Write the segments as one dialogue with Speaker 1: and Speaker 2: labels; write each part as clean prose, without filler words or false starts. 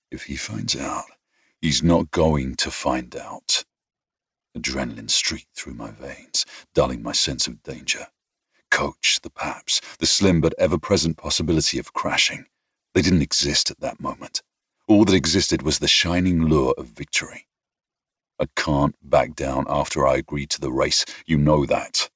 Speaker 1: If he finds out, he's not going to find out. Adrenaline streaked through my veins, dulling my sense of danger. Coach, the Paps, the slim but ever-present possibility of crashing. They didn't exist at that moment. All that existed was the shining lure of victory. I can't back down after I agreed to the race. You know that.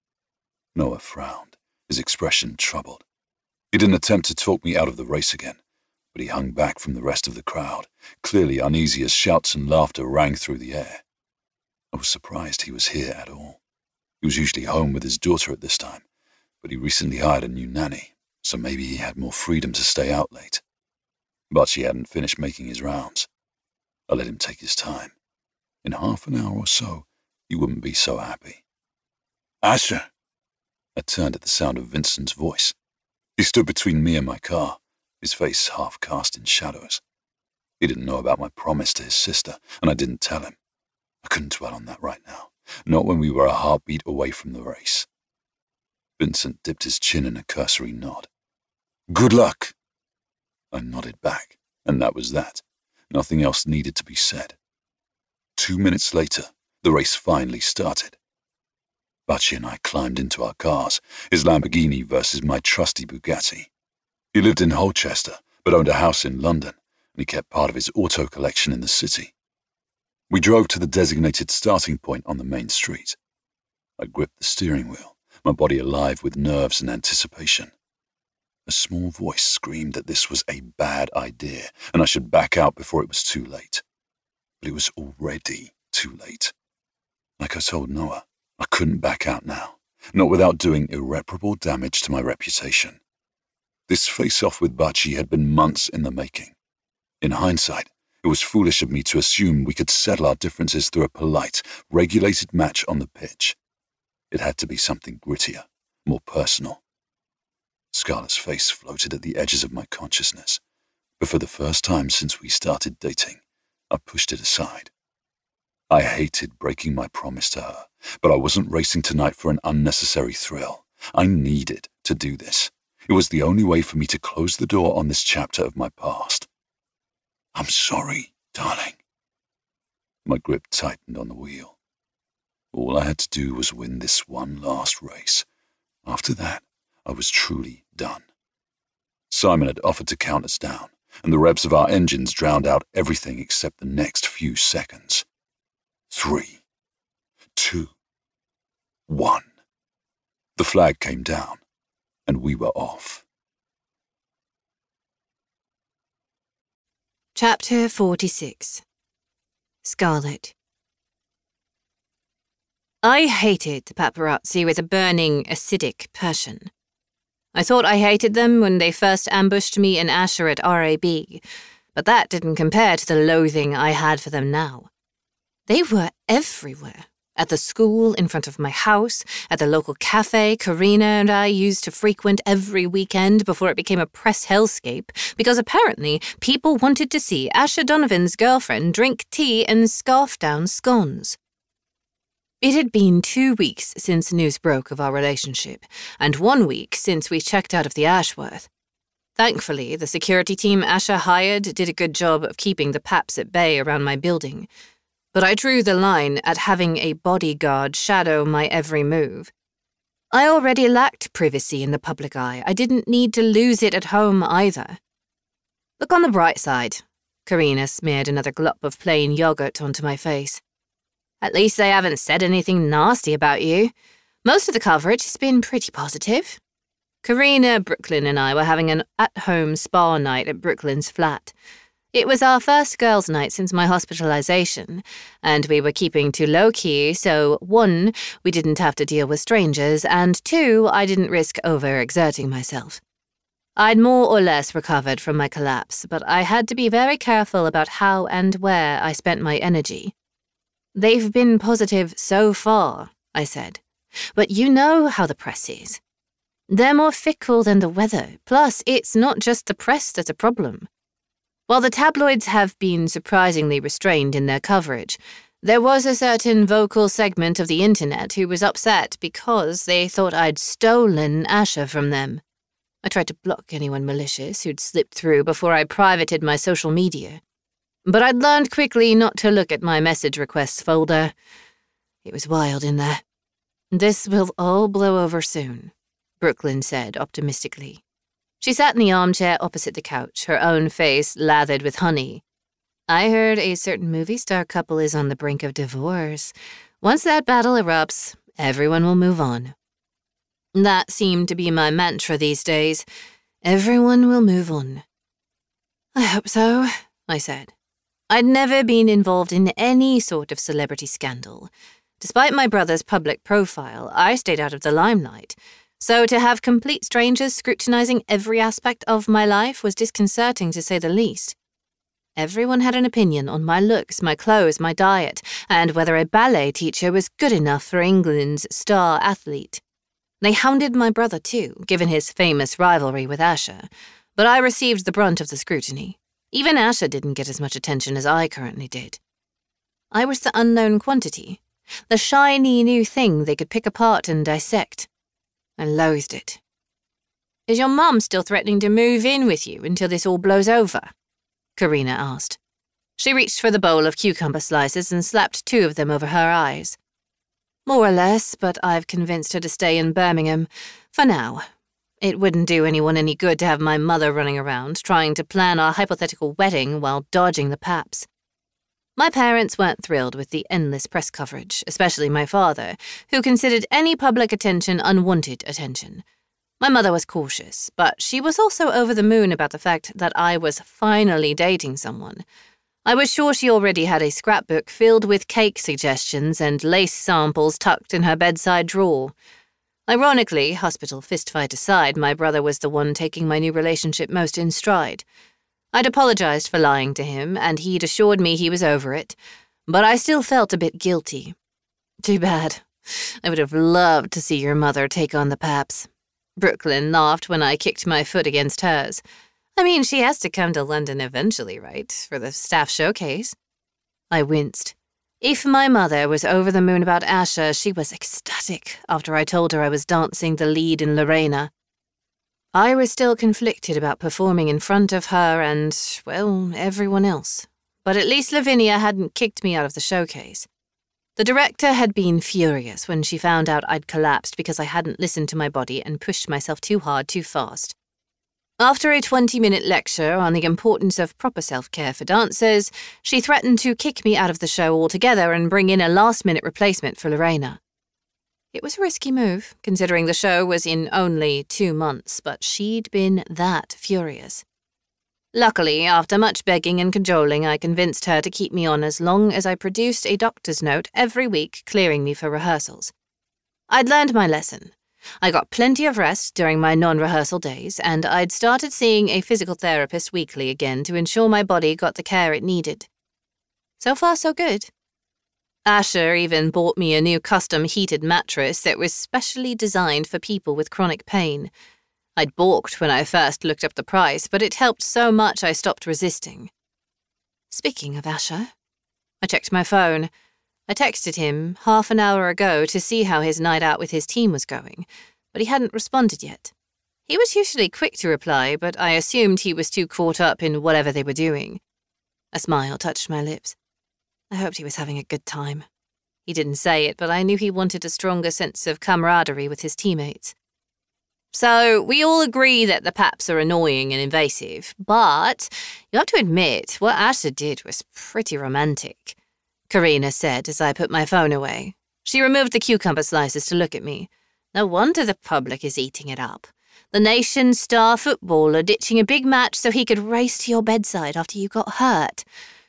Speaker 1: Noah frowned, his expression troubled. He didn't attempt to talk me out of the race again, but he hung back from the rest of the crowd, clearly uneasy as shouts and laughter rang through the air. I was surprised he was here at all. He was usually home with his daughter at this time, but he recently hired a new nanny, so maybe he had more freedom to stay out late. But she hadn't finished making his rounds. I let him take his time. In half an hour or so, he wouldn't be so happy. Asher! I turned at the sound of Vincent's voice. He stood between me and my car, his face half cast in shadows. He didn't know about my promise to his sister, and I didn't tell him. I couldn't dwell on that right now, not when we were a heartbeat away from the race. Vincent dipped his chin in a cursory nod. Good luck! I nodded back, and that was that. Nothing else needed to be said. 2 minutes later, the race finally started. Butchie and I climbed into our cars, his Lamborghini versus my trusty Bugatti. He lived in Holchester, but owned a house in London, and he kept part of his auto collection in the city. We drove to the designated starting point on the main street. I gripped the steering wheel, my body alive with nerves and anticipation. A small voice screamed that this was a bad idea, and I should back out before it was too late. But it was already too late. Like I told Noah, I couldn't back out now, not without doing irreparable damage to my reputation. This face-off with Butchie had been months in the making. In hindsight, it was foolish of me to assume we could settle our differences through a polite, regulated match on the pitch. It had to be something grittier, more personal. Scarlett's face floated at the edges of my consciousness, but for the first time since we started dating, I pushed it aside. I hated breaking my promise to her, but I wasn't racing tonight for an unnecessary thrill. I needed to do this. It was the only way for me to close the door on this chapter of my past. I'm sorry, darling. My grip tightened on the wheel. All I had to do was win this one last race. After that, I was truly done. Simon had offered to count us down, and the revs of our engines drowned out everything except the next few seconds. 3, 2, 1. The flag came down, and we were off.
Speaker 2: Chapter 46. Scarlett. I hated the paparazzi with a burning, acidic passion. I thought I hated them when they first ambushed me and Asher at RAB, but that didn't compare to the loathing I had for them now. They were everywhere. At the school, in front of my house, at the local cafe Karina and I used to frequent every weekend before it became a press hellscape, because apparently people wanted to see Asher Donovan's girlfriend drink tea and scarf down scones. It had been 2 weeks since news broke of our relationship, and 1 week since we checked out of the Ashworth. Thankfully, the security team Asher hired did a good job of keeping the Paps at bay around my building. But I drew the line at having a bodyguard shadow my every move. I already lacked privacy in the public eye. I didn't need to lose it at home either. Look on the bright side. Karina smeared another glop of plain yogurt onto my face. At least they haven't said anything nasty about you. Most of the coverage has been pretty positive. Karina, Brooklyn, and I were having an at-home spa night at Brooklyn's flat. It was our first girls' night since my hospitalization, and we were keeping to low-key, so 1, we didn't have to deal with strangers, and 2, I didn't risk overexerting myself. I'd more or less recovered from my collapse, but I had to be very careful about how and where I spent my energy. They've been positive so far, I said, but you know how the press is. They're more fickle than the weather, plus it's not just the press that's a problem. While the tabloids have been surprisingly restrained in their coverage, there was a certain vocal segment of the internet who was upset because they thought I'd stolen Asher from them. I tried to block anyone malicious who'd slipped through before I privated my social media. But I'd learned quickly not to look at my message requests folder. It was wild in there. "This will all blow over soon," Brooklyn said optimistically. She sat in the armchair opposite the couch, her own face lathered with honey. "I heard a certain movie star couple is on the brink of divorce. Once that battle erupts, everyone will move on." That seemed to be my mantra these days. Everyone will move on. "I hope so," I said. I'd never been involved in any sort of celebrity scandal. Despite my brother's public profile, I stayed out of the limelight, so to have complete strangers scrutinizing every aspect of my life was disconcerting to say the least. Everyone had an opinion on my looks, my clothes, my diet, and whether a ballet teacher was good enough for England's star athlete. They hounded my brother too, given his famous rivalry with Asher, but I received the brunt of the scrutiny. Even Asher didn't get as much attention as I currently did. I was the unknown quantity, the shiny new thing they could pick apart and dissect. I loathed it. "Is your mum still threatening to move in with you until this all blows over?" Karina asked. She reached for the bowl of cucumber slices and slapped 2 of them over her eyes. "More or less, but I've convinced her to stay in Birmingham, for now. It wouldn't do anyone any good to have my mother running around trying to plan our hypothetical wedding while dodging the paps." My parents weren't thrilled with the endless press coverage, especially my father, who considered any public attention unwanted attention. My mother was cautious, but she was also over the moon about the fact that I was finally dating someone. I was sure she already had a scrapbook filled with cake suggestions and lace samples tucked in her bedside drawer. Ironically, hospital fistfight aside, my brother was the one taking my new relationship most in stride. I'd apologized for lying to him, and he'd assured me he was over it, but I still felt a bit guilty. "Too bad. I would have loved to see your mother take on the paps." Brooklyn laughed when I kicked my foot against hers. "I mean, she has to come to London eventually, right, for the staff showcase?" I winced. If my mother was over the moon about Asher, she was ecstatic after I told her I was dancing the lead in Lorena. I was still conflicted about performing in front of her and, well, everyone else. But at least Lavinia hadn't kicked me out of the showcase. The director had been furious when she found out I'd collapsed because I hadn't listened to my body and pushed myself too hard too fast. After a 20-minute lecture on the importance of proper self-care for dancers, she threatened to kick me out of the show altogether and bring in a last-minute replacement for Lorena. It was a risky move, considering the show was in only 2 months, but she'd been that furious. Luckily, after much begging and cajoling, I convinced her to keep me on as long as I produced a doctor's note every week clearing me for rehearsals. I'd learned my lesson. I got plenty of rest during my non-rehearsal days, and I'd started seeing a physical therapist weekly again to ensure my body got the care it needed. So far, so good. Asher even bought me a new custom heated mattress that was specially designed for people with chronic pain. I'd balked when I first looked up the price, but it helped so much I stopped resisting. Speaking of Asher, I checked my phone. I texted him half an hour ago to see how his night out with his team was going, but he hadn't responded yet. He was usually quick to reply, but I assumed he was too caught up in whatever they were doing. A smile touched my lips. I hoped he was having a good time. He didn't say it, but I knew he wanted a stronger sense of camaraderie with his teammates. "So, we all agree that the paps are annoying and invasive, but you have to admit, what Asher did was pretty romantic," Karina said as I put my phone away. She removed the cucumber slices to look at me. "No wonder the public is eating it up. The nation's star footballer ditching a big match so he could race to your bedside after you got hurt.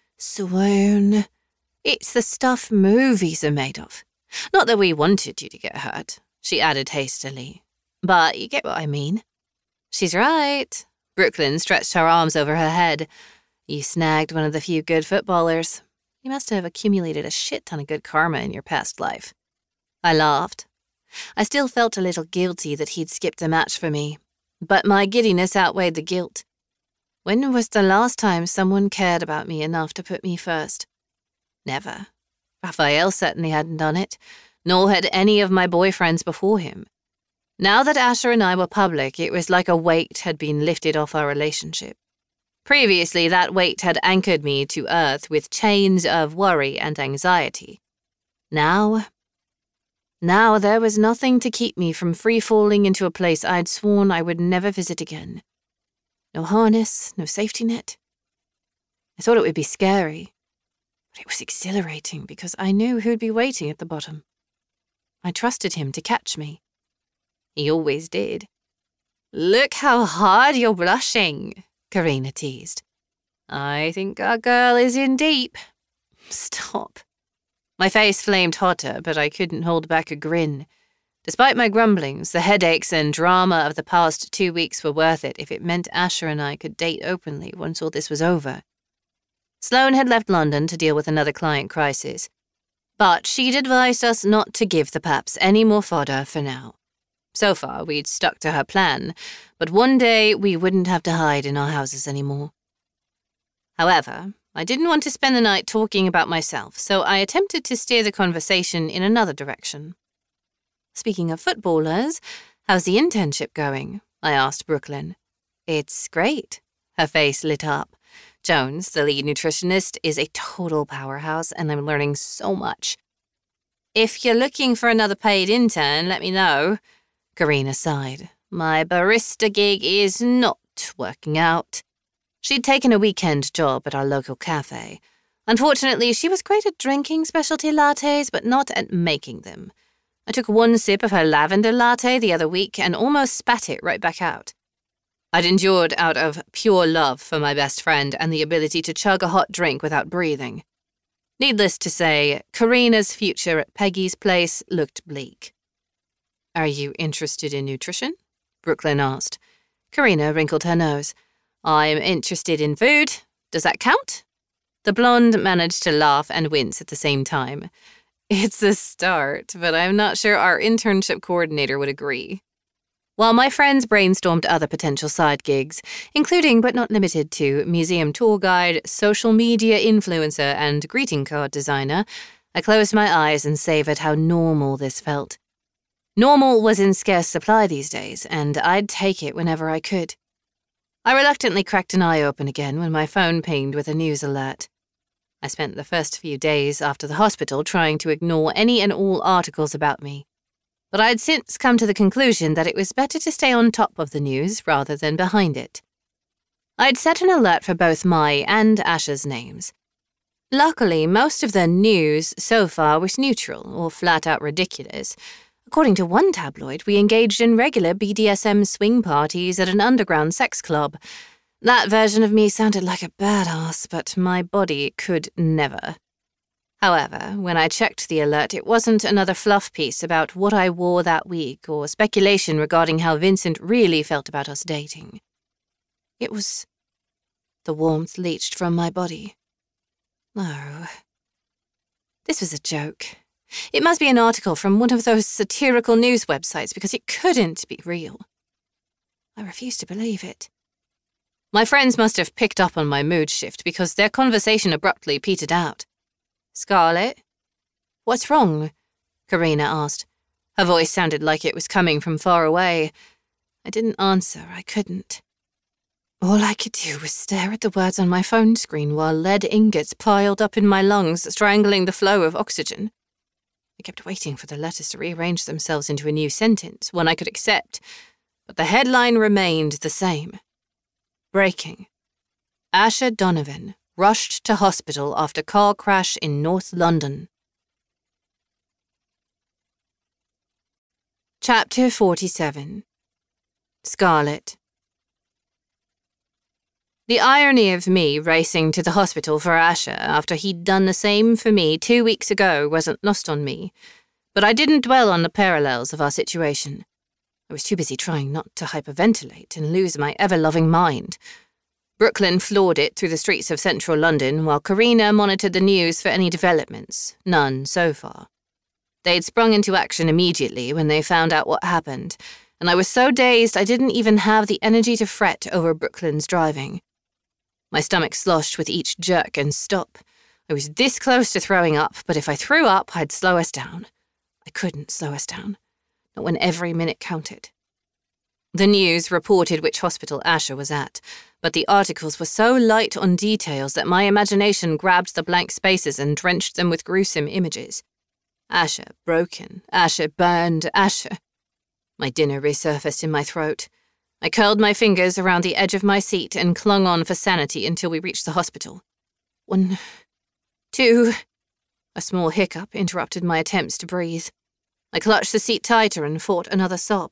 Speaker 2: Swoon. It's the stuff movies are made of. Not that we wanted you to get hurt," she added hastily. "But you get what I mean." "She's right." Brooklyn stretched her arms over her head. "You snagged one of the few good footballers. You must have accumulated a shit ton of good karma in your past life." I laughed. I still felt a little guilty that he'd skipped a match for me, but my giddiness outweighed the guilt. When was the last time someone cared about me enough to put me first? Never. Raphael certainly hadn't done it, nor had any of my boyfriends before him. Now that Asher and I were public, it was like a weight had been lifted off our relationship. Previously, that weight had anchored me to earth with chains of worry and anxiety. Now there was nothing to keep me from free-falling into a place I'd sworn I would never visit again. No harness, no safety net. I thought it would be scary, but it was exhilarating because I knew who'd be waiting at the bottom. I trusted him to catch me. He always did. "Look how hard you're blushing," Karina teased. "I think our girl is in deep." Stop. My face flamed hotter, but I couldn't hold back a grin. Despite my grumblings, the headaches and drama of the past 2 weeks were worth it if it meant Asher and I could date openly once all this was over. Sloane had left London to deal with another client crisis, but she'd advised us not to give the Paps any more fodder for now. So far, we'd stuck to her plan, but one day we wouldn't have to hide in our houses anymore. However, I didn't want to spend the night talking about myself, so I attempted to steer the conversation in another direction. "Speaking of footballers, how's the internship going?" I asked Brooklyn. "It's great." Her face lit up. "Jones, the lead nutritionist, is a total powerhouse, and I'm learning so much. If you're looking for another paid intern, let me know." Karina sighed. "My barista gig is not working out." She'd taken a weekend job at our local cafe. Unfortunately, she was great at drinking specialty lattes, but not at making them. I took one sip of her lavender latte the other week and almost spat it right back out. I'd endured out of pure love for my best friend and the ability to chug a hot drink without breathing. Needless to say, Karina's future at Peggy's place looked bleak. "Are you interested in nutrition?" Brooklyn asked. Karina wrinkled her nose. "I'm interested in food. Does that count?" The blonde managed to laugh and wince at the same time. "It's a start, but I'm not sure our internship coordinator would agree." While my friends brainstormed other potential side gigs, including but not limited to museum tour guide, social media influencer, and greeting card designer, I closed my eyes and savored how normal this felt. Normal was in scarce supply these days, and I'd take it whenever I could. I reluctantly cracked an eye open again when my phone pinged with a news alert. I spent the first few days after the hospital trying to ignore any and all articles about me. But I'd since come to the conclusion that it was better to stay on top of the news rather than behind it. I'd set an alert for both my and Asher's names. Luckily, most of the news so far was neutral or flat-out ridiculous. According to one tabloid, we engaged in regular BDSM swing parties at an underground sex club. That version of me sounded like a badass, but my body could never. However, when I checked the alert, it wasn't another fluff piece about what I wore that week or speculation regarding how Vincent really felt about us dating. It was... The warmth leached from my body. No. This was a joke. It must be an article from one of those satirical news websites because it couldn't be real. I refused to believe it. My friends must have picked up on my mood shift because their conversation abruptly petered out. "Scarlett?" "What's wrong?" Karina asked. Her voice sounded like it was coming from far away. I didn't answer. I couldn't. All I could do was stare at the words on my phone screen while lead ingots piled up in my lungs, strangling the flow of oxygen. I kept waiting for the letters to rearrange themselves into a new sentence, one I could accept, but the headline remained the same. Breaking. Asher Donovan rushed to hospital after car crash in North London. Chapter 47. Scarlett. The irony of me racing to the hospital for Asher after he'd done the same for me 2 weeks ago wasn't lost on me, but I didn't dwell on the parallels of our situation. I was too busy trying not to hyperventilate and lose my ever-loving mind. Brooklyn floored it through the streets of central London while Karina monitored the news for any developments, none so far. They'd sprung into action immediately when they found out what happened, and I was so dazed I didn't even have the energy to fret over Brooklyn's driving. My stomach sloshed with each jerk and stop. I was this close to throwing up, but if I threw up, I'd slow us down. I couldn't slow us down. not when every minute counted. The news reported which hospital Asher was at, but the articles were so light on details that my imagination grabbed the blank spaces and drenched them with gruesome images. Asher broken, Asher burned, Asher. My dinner resurfaced in my throat. I curled my fingers around the edge of my seat and clung on for sanity until we reached the hospital. 1, 2... A small hiccup interrupted my attempts to breathe. I clutched the seat tighter and fought another sob.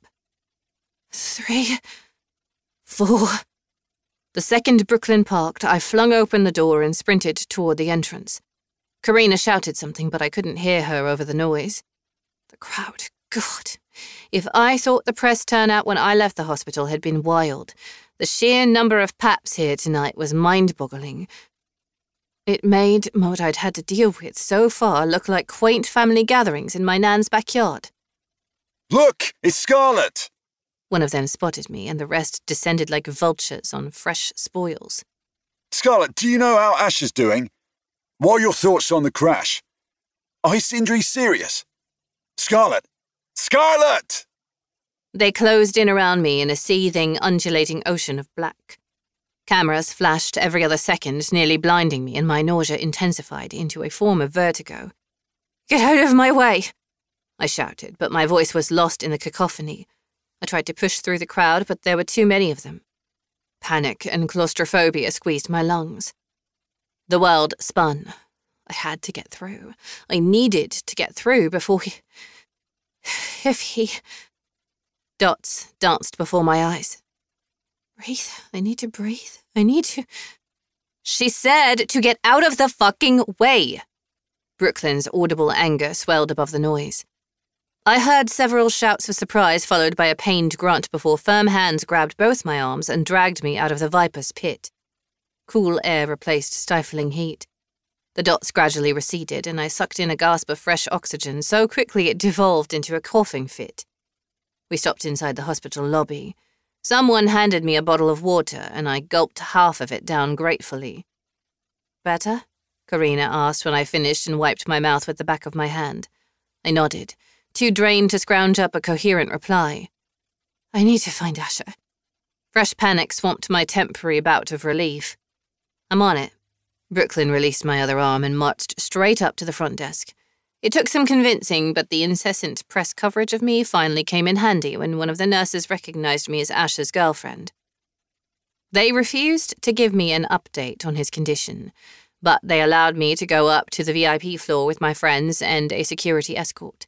Speaker 2: 3, 4... The second Brooklyn parked, I flung open the door and sprinted toward the entrance. Karina shouted something, but I couldn't hear her over the noise. The crowd, God. If I thought the press turnout when I left the hospital had been wild, the sheer number of paps here tonight was mind-boggling. It made what I'd had to deal with so far look like quaint family gatherings in my nan's backyard.
Speaker 1: Look, it's Scarlet!
Speaker 2: One of them spotted me, and the rest descended like vultures on fresh spoils.
Speaker 1: Scarlet, do you know how Asher's doing? What are your thoughts on the crash? Are his injuries serious? Scarlet! Scarlet!
Speaker 2: They closed in around me in a seething, undulating ocean of black. Cameras flashed every other second, nearly blinding me, and my nausea intensified into a form of vertigo. Get out of my way! I shouted, but my voice was lost in the cacophony. I tried to push through the crowd, but there were too many of them. Panic and claustrophobia squeezed my lungs. The world spun. I had to get through. I needed to get through before he... If he... Dots danced before my eyes. Breathe. I need to breathe. I need to... She said to get out of the fucking way. Brooklyn's audible anger swelled above the noise. I heard several shouts of surprise followed by a pained grunt before firm hands grabbed both my arms and dragged me out of the Viper's pit. Cool air replaced stifling heat. The dots gradually receded, and I sucked in a gasp of fresh oxygen so quickly it devolved into a coughing fit. We stopped inside the hospital lobby. Someone handed me a bottle of water, and I gulped half of it down gratefully. Better? Karina asked when I finished and wiped my mouth with the back of my hand. I nodded, too drained to scrounge up a coherent reply. I need to find Asher. Fresh panic swamped my temporary bout of relief. I'm on it. Brooklyn released my other arm and marched straight up to the front desk. It took some convincing, but the incessant press coverage of me finally came in handy when one of the nurses recognized me as Asher's girlfriend. They refused to give me an update on his condition, but they allowed me to go up to the VIP floor with my friends and a security escort.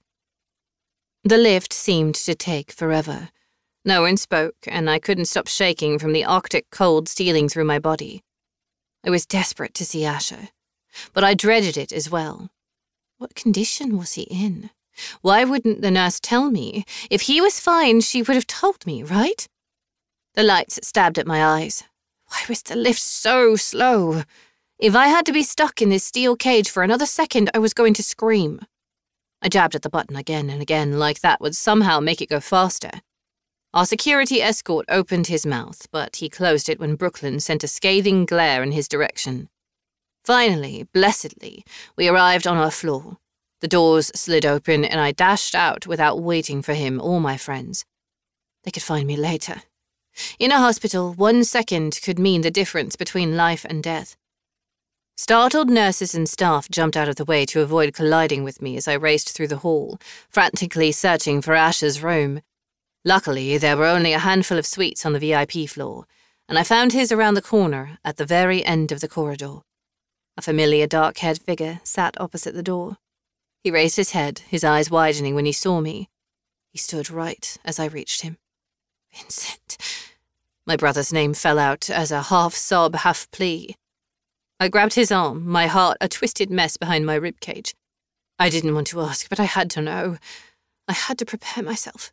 Speaker 2: The lift seemed to take forever. No one spoke, and I couldn't stop shaking from the Arctic cold stealing through my body. I was desperate to see Asher, but I dreaded it as well. What condition was he in? Why wouldn't the nurse tell me? If he was fine, she would have told me, right? The lights stabbed at my eyes. Why was the lift so slow? If I had to be stuck in this steel cage for another second, I was going to scream. I jabbed at the button again and again, like that would somehow make it go faster. Our security escort opened his mouth, but he closed it when Brooklyn sent a scathing glare in his direction. Finally, blessedly, we arrived on our floor. The doors slid open, and I dashed out without waiting for him or my friends. They could find me later. In a hospital, 1 second could mean the difference between life and death. Startled nurses and staff jumped out of the way to avoid colliding with me as I raced through the hall, frantically searching for Asher's room. Luckily, there were only a handful of suites on the VIP floor, and I found his around the corner at the very end of the corridor. A familiar dark-haired figure sat opposite the door. He raised his head, his eyes widening when he saw me. He stood right as I reached him. Vincent. My brother's name fell out as a half-sob, half-plea. I grabbed his arm, my heart a twisted mess behind my ribcage. I didn't want to ask, but I had to know. I had to prepare myself.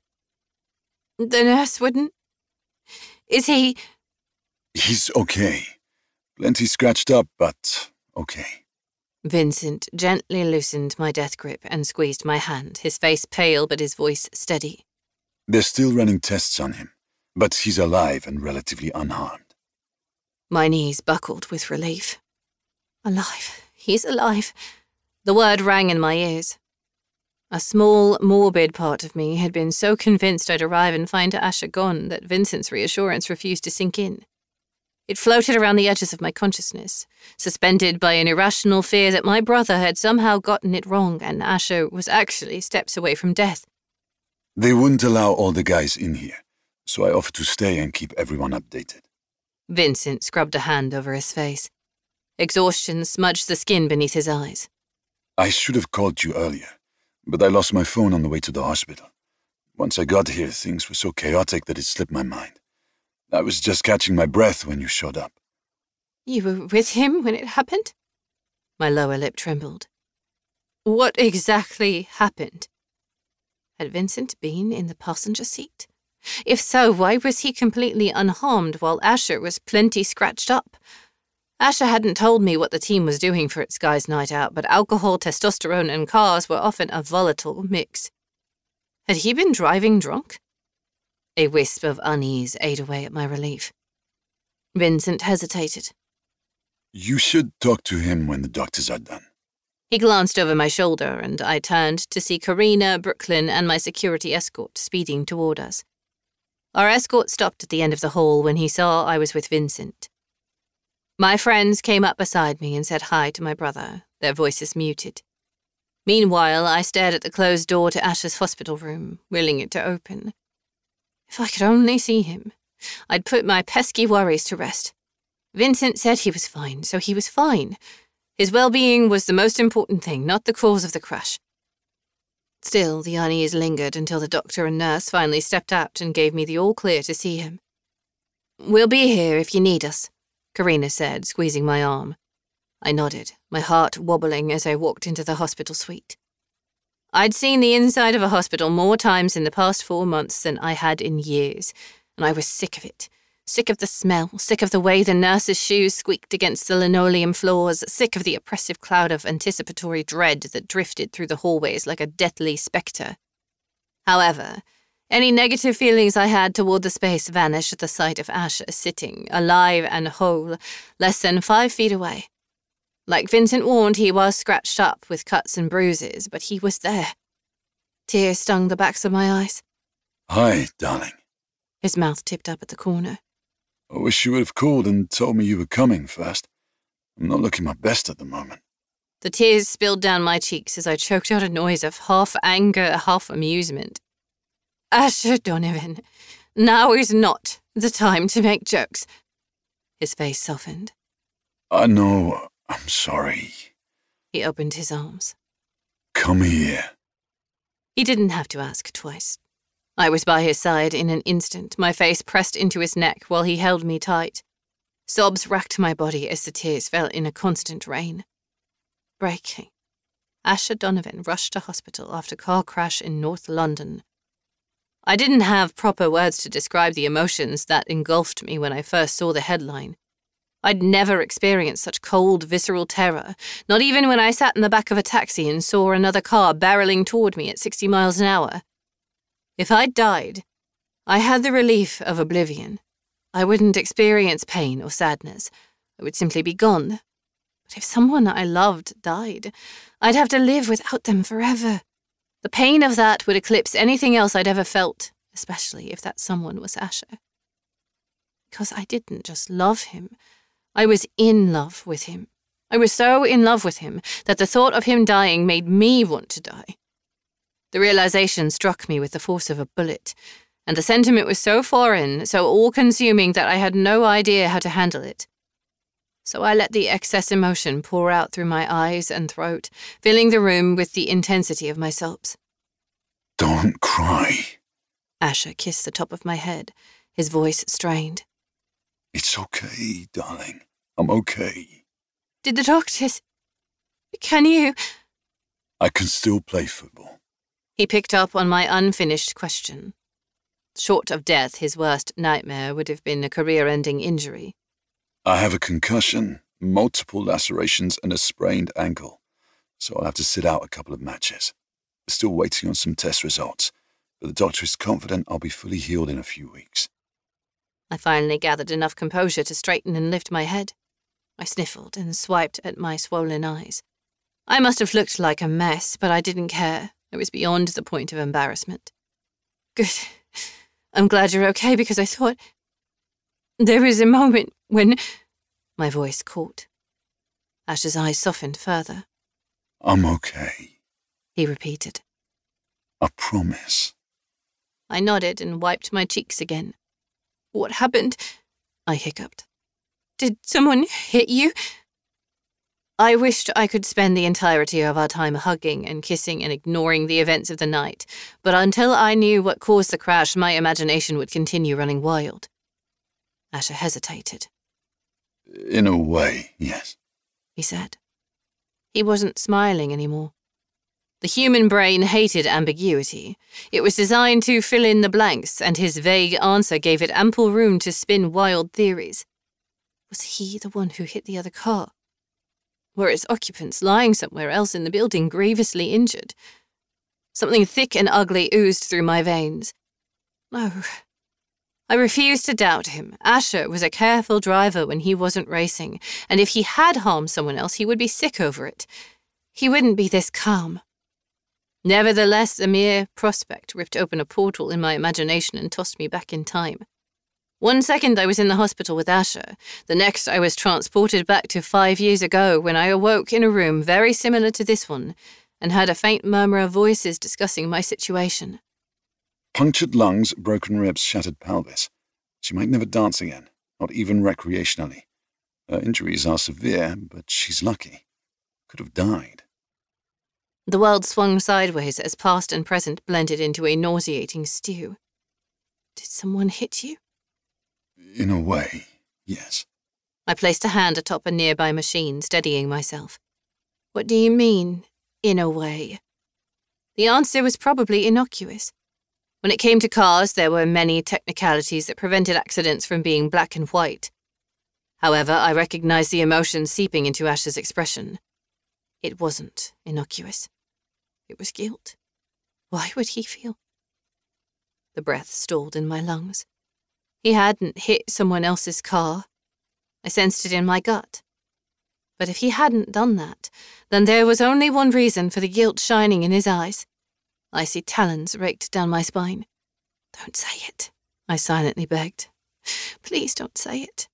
Speaker 2: The nurse wouldn't... Is he...
Speaker 1: He's okay. Plenty scratched up, but okay.
Speaker 2: Vincent gently loosened my death grip and squeezed my hand, his face pale but his voice steady.
Speaker 1: They're still running tests on him, but he's alive and relatively unharmed.
Speaker 2: My knees buckled with relief. Alive. He's alive. The word rang in my ears. A small, morbid part of me had been so convinced I'd arrive and find Asher gone that Vincent's reassurance refused to sink in. It floated around the edges of my consciousness, suspended by an irrational fear that my brother had somehow gotten it wrong and Asher was actually steps away from death.
Speaker 1: They wouldn't allow all the guys in here, so I offered to stay and keep everyone updated.
Speaker 2: Vincent scrubbed a hand over his face. Exhaustion smudged the skin beneath his eyes.
Speaker 1: I should have called you earlier, but I lost my phone on the way to the hospital. Once I got here, things were so chaotic that it slipped my mind. I was just catching my breath when you showed up.
Speaker 2: You were with him when it happened? My lower lip trembled. What exactly happened? Had Vincent been in the passenger seat? If so, why was he completely unharmed while Asher was plenty scratched up? Asher hadn't told me what the team was doing for its guys' night out, but alcohol, testosterone, and cars were often a volatile mix. Had he been driving drunk? A wisp of unease ate away at my relief. Vincent hesitated.
Speaker 1: You should talk to him when the doctors are done.
Speaker 2: He glanced over my shoulder, and I turned to see Karina, Brooklyn, and my security escort speeding toward us. Our escort stopped at the end of the hall when he saw I was with Vincent. My friends came up beside me and said hi to my brother, their voices muted. Meanwhile, I stared at the closed door to Asher's hospital room, willing it to open. If I could only see him, I'd put my pesky worries to rest. Vincent said he was fine, so he was fine. His well-being was the most important thing, not the cause of the crash. Still, the unease lingered until the doctor and nurse finally stepped out and gave me the all-clear to see him. We'll be here if you need us, Karina said, squeezing my arm. I nodded, my heart wobbling as I walked into the hospital suite. I'd seen the inside of a hospital more times in the past 4 months than I had in years, and I was sick of it. Sick of the smell, sick of the way the nurses' shoes squeaked against the linoleum floors, sick of the oppressive cloud of anticipatory dread that drifted through the hallways like a deathly spectre. However, any negative feelings I had toward the space vanished at the sight of Asher sitting, alive and whole, less than 5 feet away. Like Vincent warned, he was scratched up with cuts and bruises, but he was there. Tears stung the backs of my eyes.
Speaker 1: Hi, darling.
Speaker 2: His mouth tipped up at the corner.
Speaker 1: I wish you would have called and told me you were coming first. I'm not looking my best at the moment.
Speaker 2: The tears spilled down my cheeks as I choked out a noise of half anger, half amusement. Asher Donovan, now is not the time to make jokes. His face softened.
Speaker 1: I know. I'm sorry.
Speaker 2: He opened his arms.
Speaker 1: Come here.
Speaker 2: He didn't have to ask twice. I was by his side in an instant, my face pressed into his neck while he held me tight. Sobs racked my body as the tears fell in a constant rain. Breaking. Asher Donovan rushed to hospital after car crash in North London. I didn't have proper words to describe the emotions that engulfed me when I first saw the headline. I'd never experienced such cold, visceral terror, not even when I sat in the back of a taxi and saw another car barreling toward me at 60 miles an hour. If I'd died, I had the relief of oblivion. I wouldn't experience pain or sadness. I would simply be gone. But if someone I loved died, I'd have to live without them forever. The pain of that would eclipse anything else I'd ever felt, especially if that someone was Asher. Because I didn't just love him. I was in love with him. I was so in love with him that the thought of him dying made me want to die. The realization struck me with the force of a bullet, and the sentiment was so foreign, so all-consuming that I had no idea how to handle it. So I let the excess emotion pour out through my eyes and throat, filling the room with the intensity of my sobs.
Speaker 1: Don't cry.
Speaker 2: Asher kissed the top of my head, his voice strained.
Speaker 1: It's okay, darling. I'm okay.
Speaker 2: Did the doctors... Can you...
Speaker 1: I can still play football.
Speaker 2: He picked up on my unfinished question. Short of death, his worst nightmare would have been a career-ending injury.
Speaker 1: I have a concussion, multiple lacerations, and a sprained ankle, so I'll have to sit out a couple of matches. Still waiting on some test results, but the doctor is confident I'll be fully healed in a few weeks.
Speaker 2: I finally gathered enough composure to straighten and lift my head. I sniffled and swiped at my swollen eyes. I must have looked like a mess, but I didn't care. I was beyond the point of embarrassment. Good. I'm glad you're okay, because I thought... There was a moment when... My voice caught. Ash's eyes softened further.
Speaker 1: I'm okay,
Speaker 2: he repeated.
Speaker 1: I promise.
Speaker 2: I nodded and wiped my cheeks again. What happened? I hiccuped. Did someone hit you? I wished I could spend the entirety of our time hugging and kissing and ignoring the events of the night, but until I knew what caused the crash, my imagination would continue running wild. Asher hesitated.
Speaker 1: In a way, yes,
Speaker 2: he said. He wasn't smiling anymore. The human brain hated ambiguity. It was designed to fill in the blanks, and his vague answer gave it ample room to spin wild theories. Was he the one who hit the other car? Were its occupants lying somewhere else in the building, grievously injured? Something thick and ugly oozed through my veins. No. I refused to doubt him. Asher was a careful driver when he wasn't racing, and if he had harmed someone else, he would be sick over it. He wouldn't be this calm. Nevertheless, a mere prospect ripped open a portal in my imagination and tossed me back in time. 1 second I was in the hospital with Asher. The next I was transported back to 5 years ago when I awoke in a room very similar to this one and heard a faint murmur of voices discussing my situation.
Speaker 1: Punctured lungs, broken ribs, shattered pelvis. She might never dance again, not even recreationally. Her injuries are severe, but she's lucky. Could have died.
Speaker 2: The world swung sideways as past and present blended into a nauseating stew. Did someone hit you?
Speaker 1: In a way, yes.
Speaker 2: I placed a hand atop a nearby machine, steadying myself. What do you mean, in a way? The answer was probably innocuous. When it came to cars, there were many technicalities that prevented accidents from being black and white. However, I recognized the emotion seeping into Ash's expression. It wasn't innocuous. It was guilt. Why would he feel? The breath stalled in my lungs. He hadn't hit someone else's car. I sensed it in my gut. But if he hadn't done that, then there was only one reason for the guilt shining in his eyes. Icy talons raked down my spine. Don't say it, I silently begged. Please don't say it.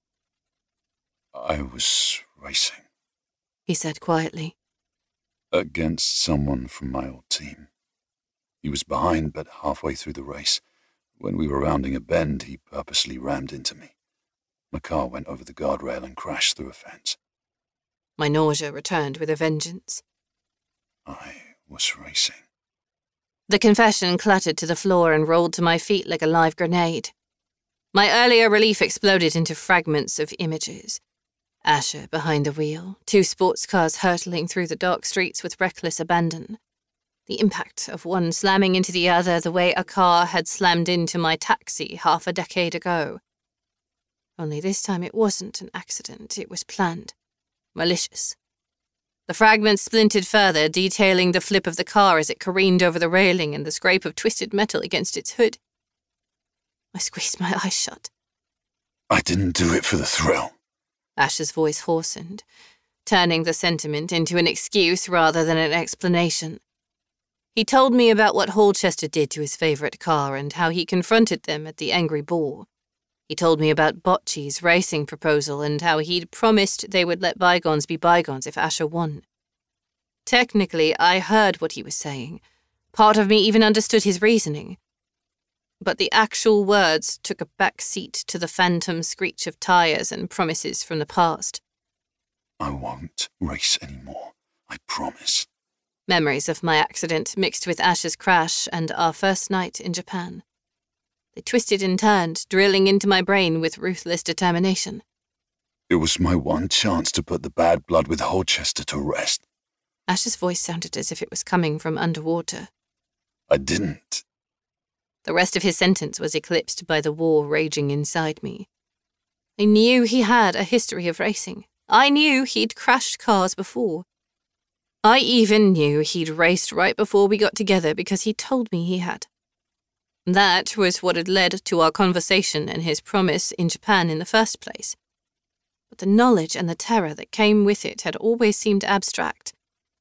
Speaker 1: I was racing,
Speaker 2: he said quietly.
Speaker 1: Against someone from my old team. He was behind, but halfway through the race, when we were rounding a bend, he purposely rammed into me. My car went over the guardrail and crashed through a fence.
Speaker 2: My nausea returned with a vengeance.
Speaker 1: I was racing.
Speaker 2: The confession clattered to the floor and rolled to my feet like a live grenade. My earlier relief exploded into fragments of images. Asher behind the wheel, 2 sports cars hurtling through the dark streets with reckless abandon. The impact of one slamming into the other the way a car had slammed into my taxi half a decade ago. Only this time it wasn't an accident, it was planned. Malicious. The fragments splintered further, detailing the flip of the car as it careened over the railing and the scrape of twisted metal against its hood. I squeezed my eyes shut.
Speaker 1: I didn't do it for the thrill.
Speaker 2: Ash's voice hoarsened, turning the sentiment into an excuse rather than an explanation. He told me about what Holchester did to his favorite car and how he confronted them at the Angry Boar. He told me about Bocce's racing proposal and how he'd promised they would let bygones be bygones if Asher won. Technically, I heard what he was saying. Part of me even understood his reasoning. But the actual words took a back seat to the phantom screech of tires and promises from the past.
Speaker 1: I won't race anymore, I promise.
Speaker 2: Memories of my accident mixed with Ash's crash and our first night in Japan. They twisted and turned, drilling into my brain with ruthless determination.
Speaker 1: It was my one chance to put the bad blood with Holchester to rest.
Speaker 2: Ash's voice sounded as if it was coming from underwater.
Speaker 1: I didn't.
Speaker 2: The rest of his sentence was eclipsed by the war raging inside me. I knew he had a history of racing. I knew he'd crashed cars before. I even knew he'd raced right before we got together because he told me he had. That was what had led to our conversation and his promise in Japan in the first place. But the knowledge and the terror that came with it had always seemed abstract.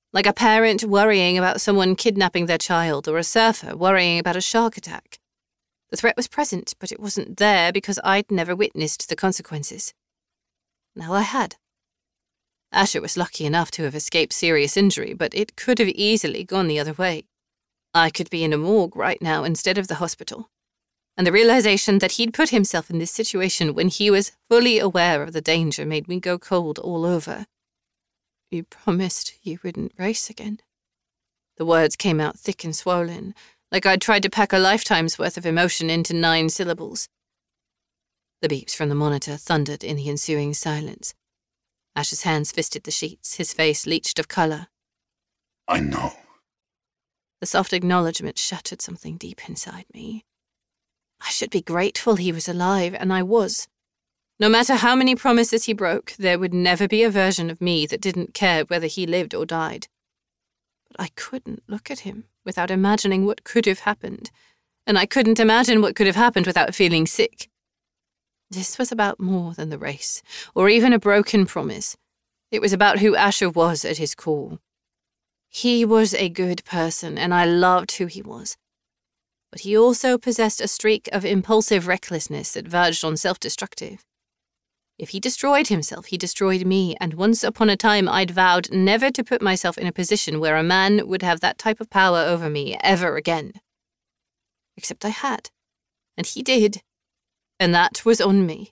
Speaker 2: Like a parent worrying about someone kidnapping their child, or a surfer worrying about a shark attack. The threat was present, but it wasn't there because I'd never witnessed the consequences. Now I had. Asher was lucky enough to have escaped serious injury, but it could have easily gone the other way. I could be in a morgue right now instead of the hospital. And the realization that he'd put himself in this situation when he was fully aware of the danger made me go cold all over. You promised you wouldn't race again. The words came out thick and swollen, like I'd tried to pack a lifetime's worth of emotion into 9 syllables. The beeps from the monitor thundered in the ensuing silence. Ash's hands fisted the sheets, his face leached of color.
Speaker 1: I know.
Speaker 2: The soft acknowledgement shattered something deep inside me. I should be grateful he was alive, and I was. No matter how many promises he broke, there would never be a version of me that didn't care whether he lived or died. But I couldn't look at him without imagining what could have happened, and I couldn't imagine what could have happened without feeling sick. This was about more than the race, or even a broken promise. It was about who Asher was at his core. He was a good person, and I loved who he was. But he also possessed a streak of impulsive recklessness that verged on self-destructive. If he destroyed himself, he destroyed me, and once upon a time I'd vowed never to put myself in a position where a man would have that type of power over me ever again. Except I had, and he did, and that was on me.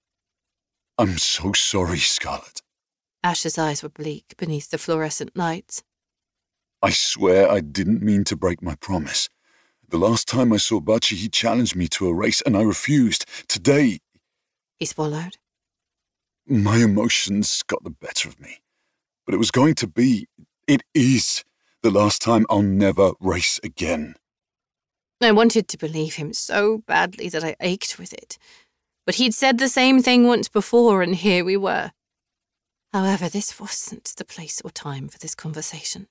Speaker 1: I'm so sorry, Scarlet.
Speaker 2: Ash's eyes were bleak beneath the fluorescent lights.
Speaker 1: I swear I didn't mean to break my promise. The last time I saw Butchie, he challenged me to a race, and I refused. Today...
Speaker 2: He swallowed.
Speaker 1: My emotions got the better of me. But it was going to be... It is the last time I'll never race again.
Speaker 2: I wanted to believe him so badly that I ached with it. But he'd said the same thing once before, and here we were. However, this wasn't the place or time for this conversation.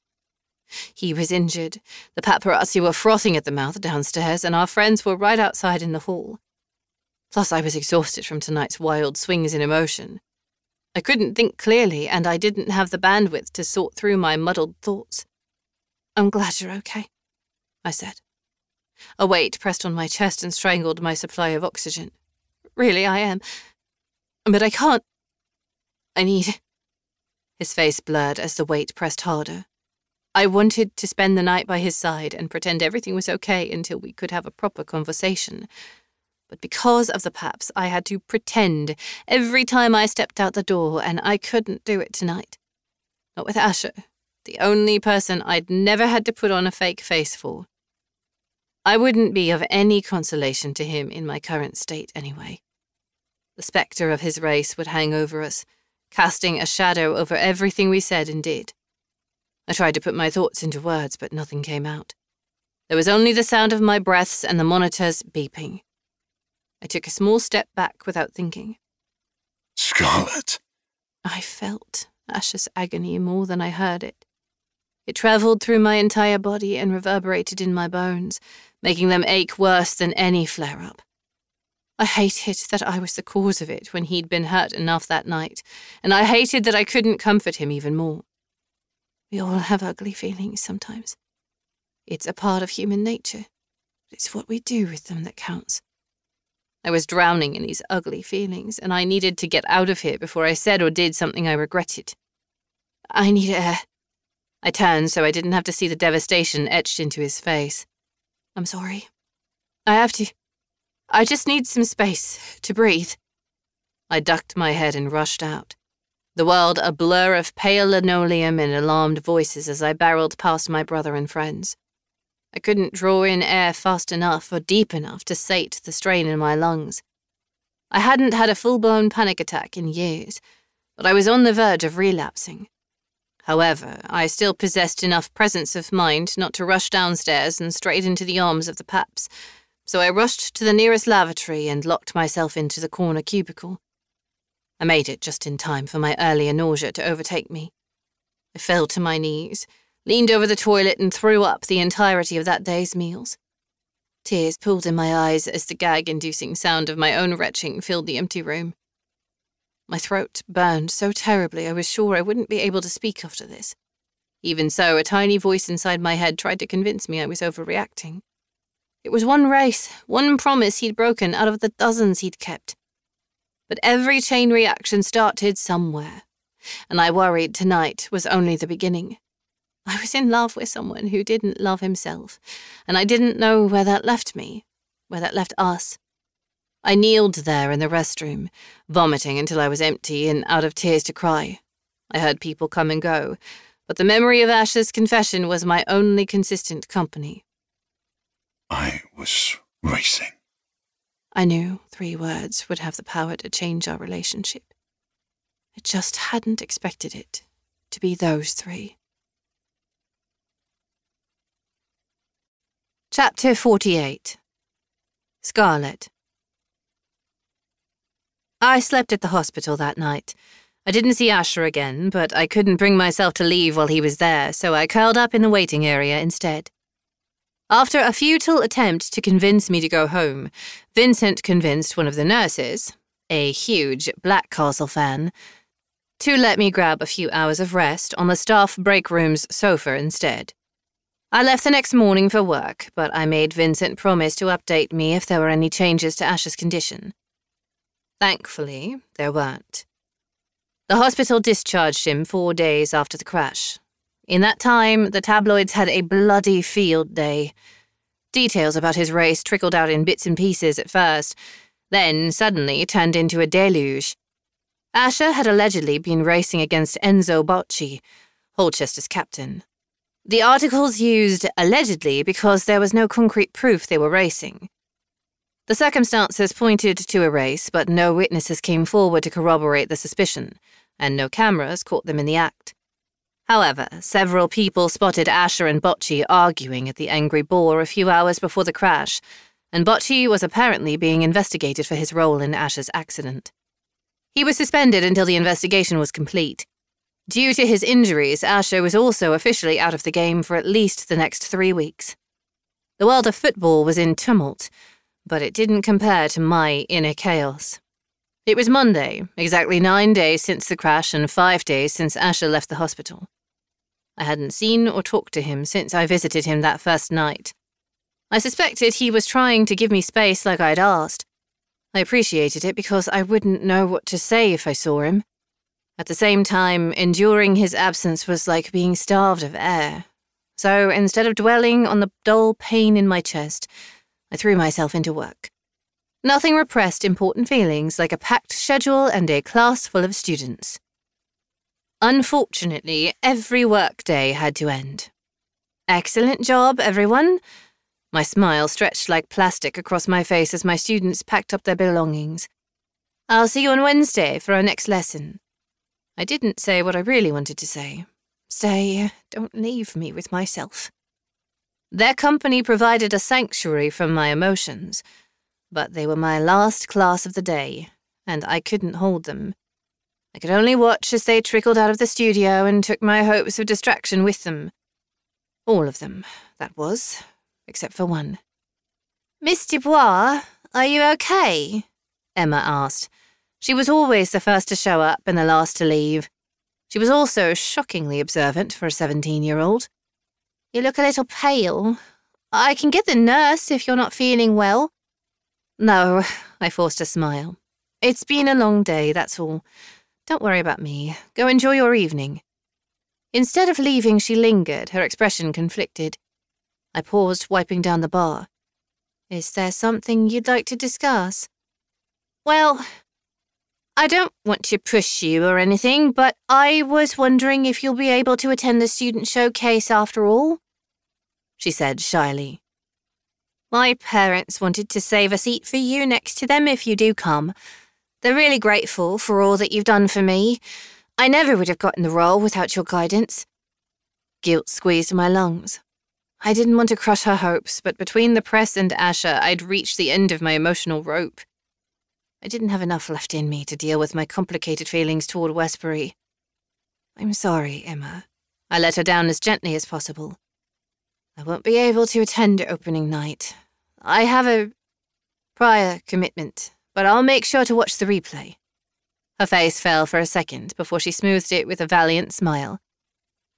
Speaker 2: He was injured, the paparazzi were frothing at the mouth downstairs, and our friends were right outside in the hall. Plus, I was exhausted from tonight's wild swings in emotion. I couldn't think clearly, and I didn't have the bandwidth to sort through my muddled thoughts. I'm glad you're okay, I said. A weight pressed on my chest and strangled my supply of oxygen. Really, I am. But I can't. I need... His face blurred as the weight pressed harder. I wanted to spend the night by his side and pretend everything was okay until we could have a proper conversation. But because of the paps, I had to pretend every time I stepped out the door, and I couldn't do it tonight. Not with Asher, the only person I'd never had to put on a fake face for. I wouldn't be of any consolation to him in my current state anyway. The spectre of his race would hang over us, casting a shadow over everything we said and did. I tried to put my thoughts into words, but nothing came out. There was only the sound of my breaths and the monitor's beeping. I took a small step back without thinking.
Speaker 1: Scarlet.
Speaker 2: I felt Asher's agony more than I heard it. It travelled through my entire body and reverberated in my bones, making them ache worse than any flare-up. I hated that I was the cause of it when he'd been hurt enough that night, and I hated that I couldn't comfort him even more. We all have ugly feelings sometimes. It's a part of human nature. It's what we do with them that counts. I was drowning in these ugly feelings, and I needed to get out of here before I said or did something I regretted. I need air. I turned so I didn't have to see the devastation etched into his face. I'm sorry. I just need some space to breathe. I ducked my head and rushed out. The world a blur of pale linoleum and alarmed voices as I barreled past my brother and friends. I couldn't draw in air fast enough or deep enough to sate the strain in my lungs. I hadn't had a full-blown panic attack in years, but I was on the verge of relapsing. However, I still possessed enough presence of mind not to rush downstairs and straight into the arms of the paps, so I rushed to the nearest lavatory and locked myself into the corner cubicle. I made it just in time for my earlier nausea to overtake me. I fell to my knees, leaned over the toilet and threw up the entirety of that day's meals. Tears pooled in my eyes as the gag-inducing sound of my own retching filled the empty room. My throat burned so terribly I was sure I wouldn't be able to speak after this. Even so, a tiny voice inside my head tried to convince me I was overreacting. It was one race, one promise he'd broken out of the dozens he'd kept. But every chain reaction started somewhere, and I worried tonight was only the beginning. I was in love with someone who didn't love himself, and I didn't know where that left me, where that left us. I kneeled there in the restroom, vomiting until I was empty and out of tears to cry. I heard people come and go, but the memory of Ash's confession was my only consistent company.
Speaker 1: I was racing.
Speaker 2: I knew 3 words would have the power to change our relationship. I just hadn't expected it to be those 3. Chapter 48. Scarlet. I slept at the hospital that night. I didn't see Asher again, but I couldn't bring myself to leave while he was there, so I curled up in the waiting area instead. After a futile attempt to convince me to go home, Vincent convinced one of the nurses, a huge Black Castle fan, to let me grab a few hours of rest on the staff break room's sofa instead. I left the next morning for work, but I made Vincent promise to update me if there were any changes to Ash's condition. Thankfully, there weren't. The hospital discharged him 4 days after the crash. In that time, the tabloids had a bloody field day. Details about his race trickled out in bits and pieces at first, then suddenly turned into a deluge. Asher had allegedly been racing against Enzo Bocci, Holchester's captain. The articles used allegedly because there was no concrete proof they were racing. The circumstances pointed to a race, but no witnesses came forward to corroborate the suspicion, and no cameras caught them in the act. However, several people spotted Asher and Bocci arguing at the Angry Boar a few hours before the crash, and Bocci was apparently being investigated for his role in Asher's accident. He was suspended until the investigation was complete. Due to his injuries, Asher was also officially out of the game for at least the next 3 weeks. The world of football was in tumult, but it didn't compare to my inner chaos. It was Monday, exactly 9 days since the crash and 5 days since Asher left the hospital. I hadn't seen or talked to him since I visited him that first night. I suspected he was trying to give me space like I'd asked. I appreciated it because I wouldn't know what to say if I saw him. At the same time, enduring his absence was like being starved of air. So instead of dwelling on the dull pain in my chest, I threw myself into work. Nothing repressed important feelings like a packed schedule and a class full of students. Unfortunately, every workday had to end. Excellent job, everyone. My smile stretched like plastic across my face as my students packed up their belongings. I'll see you on Wednesday for our next lesson. I didn't say what I really wanted to say. Stay, don't leave me with myself. Their company provided a sanctuary from my emotions, but they were my last class of the day, and I couldn't hold them. I could only watch as they trickled out of the studio and took my hopes of distraction with them. All of them, that was, except for one. Miss Dubois, are you okay? Emma asked. She was always the first to show up and the last to leave. She was also shockingly observant for a 17-year-old. You look a little pale. I can get the nurse if you're not feeling well. No, I forced a smile. It's been a long day, that's all. Don't worry about me. Go enjoy your evening. Instead of leaving, she lingered, her expression conflicted. I paused, wiping down the bar. Is there something you'd like to discuss? Well, I don't want to push you or anything, but I was wondering if you'll be able to attend the student showcase after all, she said shyly. My parents wanted to save a seat for you next to them if you do come. They're really grateful for all that you've done for me. I never would have gotten the role without your guidance. Guilt squeezed my lungs. I didn't want to crush her hopes, but between the press and Asher, I'd reached the end of my emotional rope. I didn't have enough left in me to deal with my complicated feelings toward Westbury. I'm sorry, Emma. I let her down as gently as possible. I won't be able to attend opening night. I have a prior commitment, but I'll make sure to watch the replay. Her face fell for a second before she smoothed it with a valiant smile.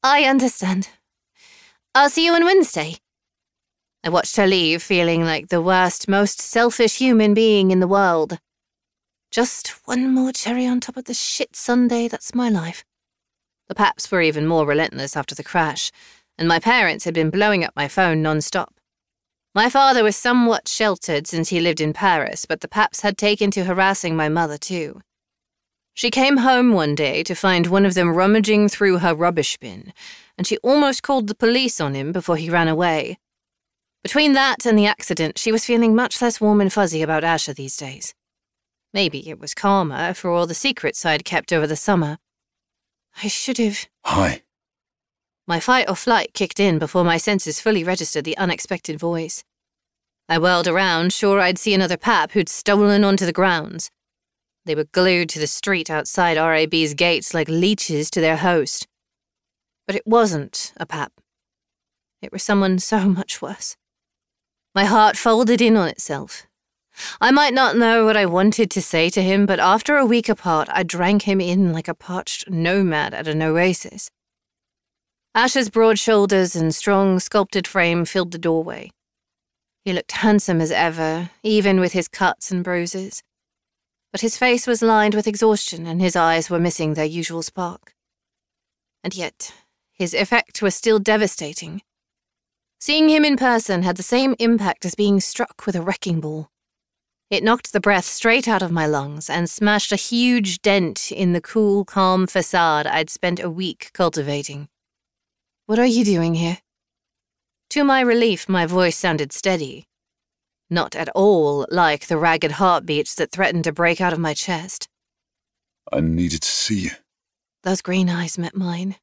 Speaker 2: I understand. I'll see you on Wednesday. I watched her leave, feeling like the worst, most selfish human being in the world. Just one more cherry on top of the shit Sunday that's my life. The Paps were even more relentless after the crash, and my parents had been blowing up my phone non-stop. My father was somewhat sheltered since he lived in Paris, but the Paps had taken to harassing my mother too. She came home one day to find one of them rummaging through her rubbish bin, and she almost called the police on him before he ran away. Between that and the accident, she was feeling much less warm and fuzzy about Asher these days. Maybe it was karma for all the secrets I'd kept over the summer. I should have...
Speaker 1: Hi.
Speaker 2: My fight or flight kicked in before my senses fully registered the unexpected voice. I whirled around, sure I'd see another Pap who'd stolen onto the grounds. They were glued to the street outside RAB's gates like leeches to their host. But it wasn't a Pap. It was someone so much worse. My heart folded in on itself. I might not know what I wanted to say to him, but after a week apart, I drank him in like a parched nomad at an oasis. Asher's broad shoulders and strong, sculpted frame filled the doorway. He looked handsome as ever, even with his cuts and bruises. But his face was lined with exhaustion and his eyes were missing their usual spark. And yet, his effect was still devastating. Seeing him in person had the same impact as being struck with a wrecking ball. It knocked the breath straight out of my lungs and smashed a huge dent in the cool, calm facade I'd spent a week cultivating. What are you doing here? To my relief, my voice sounded steady. Not at all like the ragged heartbeats that threatened to break out of my chest.
Speaker 1: I needed to see you.
Speaker 2: Those green eyes met mine.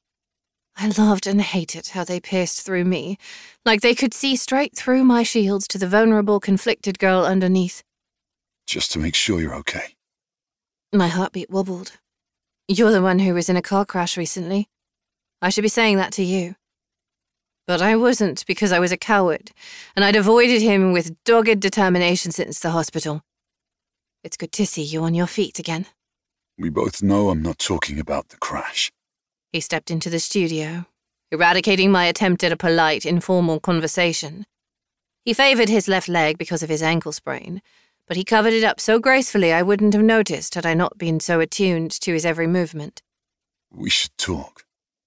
Speaker 2: I loved and hated how they pierced through me, like they could see straight through my shields to the vulnerable, conflicted girl underneath.
Speaker 1: Just to make sure you're okay.
Speaker 2: My heartbeat wobbled. You're the one who was in a car crash recently. I should be saying that to you. But I wasn't, because I was a coward, and I'd avoided him with dogged determination since the hospital. It's good to see you on your feet again.
Speaker 1: We both know I'm not talking about the crash.
Speaker 2: He stepped into the studio, eradicating my attempt at a polite, informal conversation. He favored his left leg because of his ankle sprain, but he covered it up so gracefully I wouldn't have noticed had I not been so attuned to his every movement.
Speaker 1: We should talk.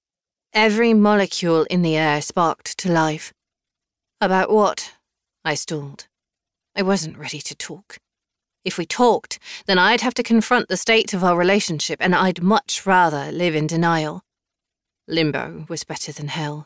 Speaker 2: Every molecule in the air sparked to life. About what? I stalled. I wasn't ready to talk. If we talked, then I'd have to confront the state of our relationship, and I'd much rather live in denial. Limbo was better than hell.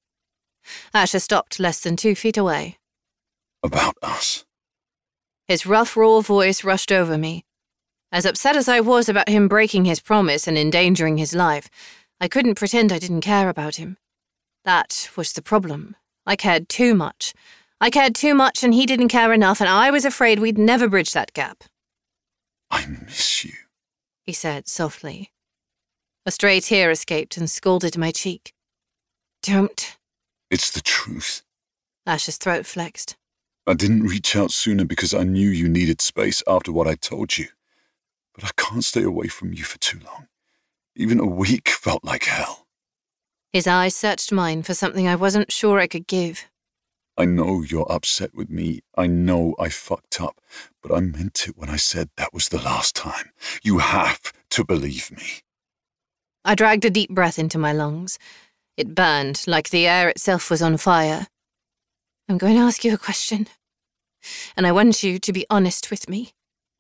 Speaker 2: Asher stopped less than 2 feet away.
Speaker 1: About us.
Speaker 2: His rough, raw voice rushed over me. As upset as I was about him breaking his promise and endangering his life, I couldn't pretend I didn't care about him. That was the problem. I cared too much. I cared too much and he didn't care enough, and I was afraid we'd never bridge that gap.
Speaker 1: I miss you,
Speaker 2: he said softly. A stray tear escaped and scalded my cheek. Don't.
Speaker 1: It's the truth.
Speaker 2: Asher's throat flexed.
Speaker 1: I didn't reach out sooner because I knew you needed space after what I told you. But I can't stay away from you for too long. Even a week felt like hell.
Speaker 2: His eyes searched mine for something I wasn't sure I could give.
Speaker 1: I know you're upset with me. I know I fucked up. But I meant it when I said that was the last time. You have to believe me.
Speaker 2: I dragged a deep breath into my lungs. It burned like the air itself was on fire. I'm going to ask you a question. And I want you to be honest with me.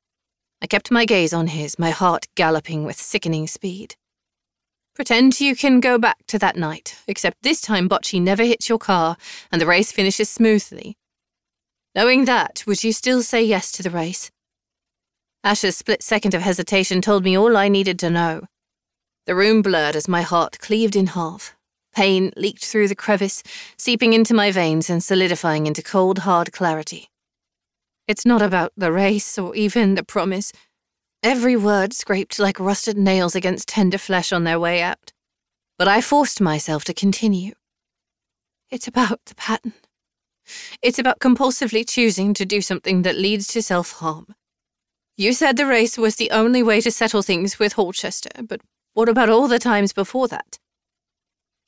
Speaker 2: I kept my gaze on his, my heart galloping with sickening speed. Pretend you can go back to that night, except this time Bocce never hits your car and the race finishes smoothly. Knowing that, would you still say yes to the race? Asher's split second of hesitation told me all I needed to know. The room blurred as my heart cleaved in half. Pain leaked through the crevice, seeping into my veins and solidifying into cold, hard clarity. It's not about the race or even the promise. Every word scraped like rusted nails against tender flesh on their way out. But I forced myself to continue. It's about the pattern. It's about compulsively choosing to do something that leads to self-harm. You said the race was the only way to settle things with Holchester, but what about all the times before that?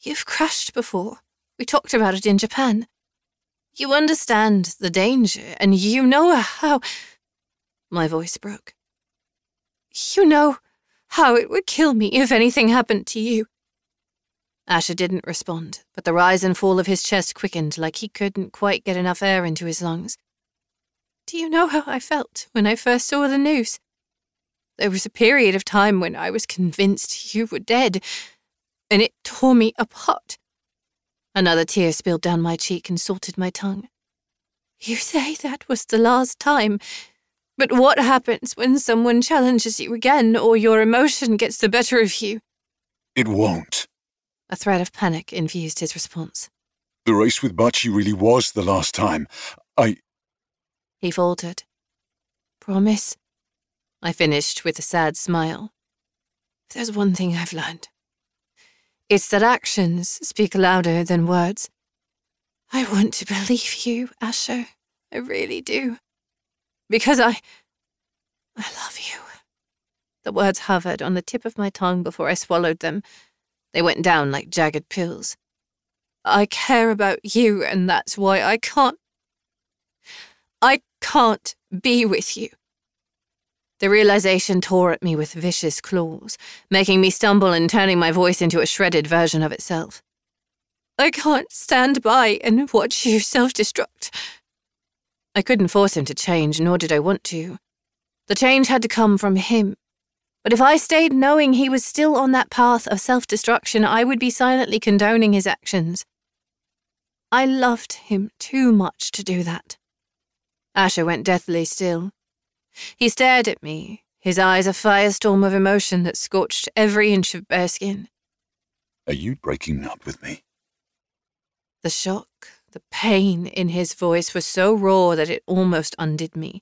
Speaker 2: You've crashed before. We talked about it in Japan. You understand the danger, and you know how—" My voice broke. "You know how it would kill me if anything happened to you." Asher didn't respond, but the rise and fall of his chest quickened like he couldn't quite get enough air into his lungs. "Do you know how I felt when I first saw the news? There was a period of time when I was convinced you were dead, and it tore me apart." Another tear spilled down my cheek and salted my tongue. "You say that was the last time, but what happens when someone challenges you again or your emotion gets the better of you?"
Speaker 1: It won't.
Speaker 2: A thread of panic infused his response.
Speaker 1: The race with Bachi really was the last time.
Speaker 2: He faltered. "Promise?" I finished with a sad smile. "If there's one thing I've learned, it's that actions speak louder than words. I want to believe you, Asher. I really do. Because I love you." The words hovered on the tip of my tongue before I swallowed them. They went down like jagged pills. "I care about you, and that's why I can't be with you." The realization tore at me with vicious claws, making me stumble and turning my voice into a shredded version of itself. "I can't stand by and watch you self-destruct." I couldn't force him to change, nor did I want to. The change had to come from him. But if I stayed knowing he was still on that path of self-destruction, I would be silently condoning his actions. I loved him too much to do that. Asher went deathly still. He stared at me, his eyes a firestorm of emotion that scorched every inch of bare skin.
Speaker 1: Are you breaking up with me?
Speaker 2: The shock, the pain in his voice was so raw that it almost undid me.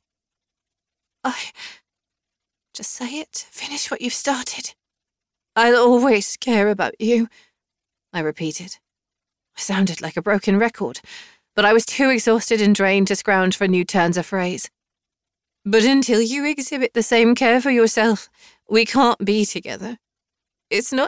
Speaker 2: Just say it. Finish what you've started. "I'll always care about you," I repeated. I sounded like a broken record, but I was too exhausted and drained to scrounge for new turns of phrase. "But until you exhibit the same care for yourself, we can't be together. It's not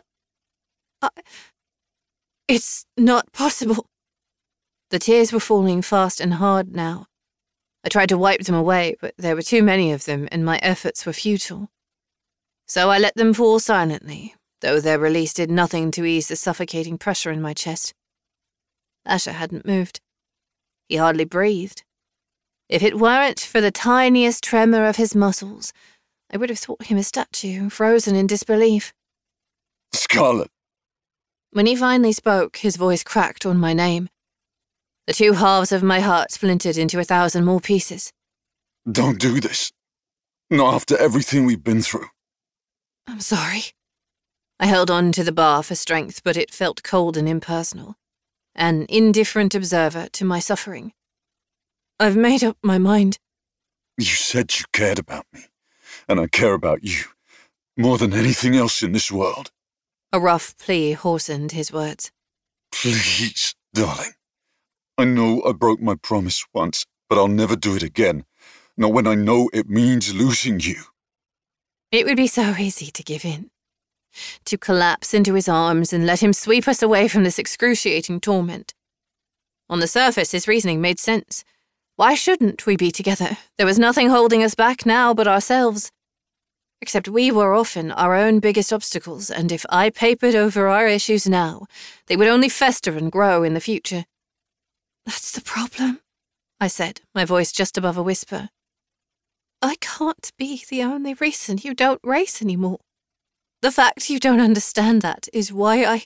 Speaker 2: possible." The tears were falling fast and hard now. I tried to wipe them away, but there were too many of them, and my efforts were futile. So I let them fall silently, though their release did nothing to ease the suffocating pressure in my chest. Asher hadn't moved. He hardly breathed. If it weren't for the tiniest tremor of his muscles, I would have thought him a statue, frozen in disbelief.
Speaker 1: Scarlet!
Speaker 2: When he finally spoke, his voice cracked on my name. The two halves of my heart splintered into 1,000 more pieces.
Speaker 1: Don't do this. Not after everything we've been through.
Speaker 2: "I'm sorry." I held on to the bar for strength, but it felt cold and impersonal. An indifferent observer to my suffering. "I've made up my mind."
Speaker 1: You said you cared about me, and I care about you more than anything else in this world.
Speaker 2: A rough plea hoarsened his words.
Speaker 1: Please, darling. I know I broke my promise once, but I'll never do it again. Not when I know it means losing you.
Speaker 2: It would be so easy to give in. To collapse into his arms and let him sweep us away from this excruciating torment. On the surface, his reasoning made sense. Why shouldn't we be together? There was nothing holding us back now but ourselves. Except we were often our own biggest obstacles, and if I papered over our issues now, they would only fester and grow in the future. "That's the problem," I said, my voice just above a whisper. "I can't be the only reason you don't race anymore. The fact you don't understand that is why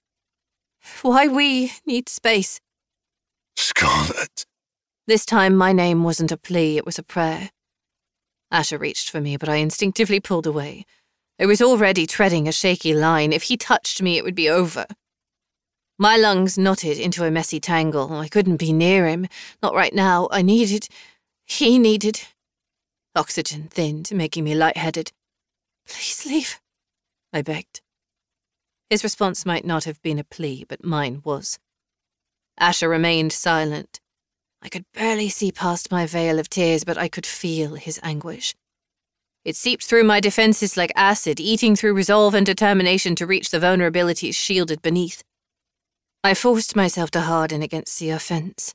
Speaker 2: we need space."
Speaker 1: Scarlet.
Speaker 2: This time my name wasn't a plea, it was a prayer. Asher reached for me, but I instinctively pulled away. I was already treading a shaky line. If he touched me, it would be over. My lungs knotted into a messy tangle. I couldn't be near him. Not right now. He needed. Oxygen thinned, making me lightheaded. "Please leave," I begged. His response might not have been a plea, but mine was. Asher remained silent. I could barely see past my veil of tears, but I could feel his anguish. It seeped through my defenses like acid, eating through resolve and determination to reach the vulnerabilities shielded beneath. I forced myself to harden against the offense.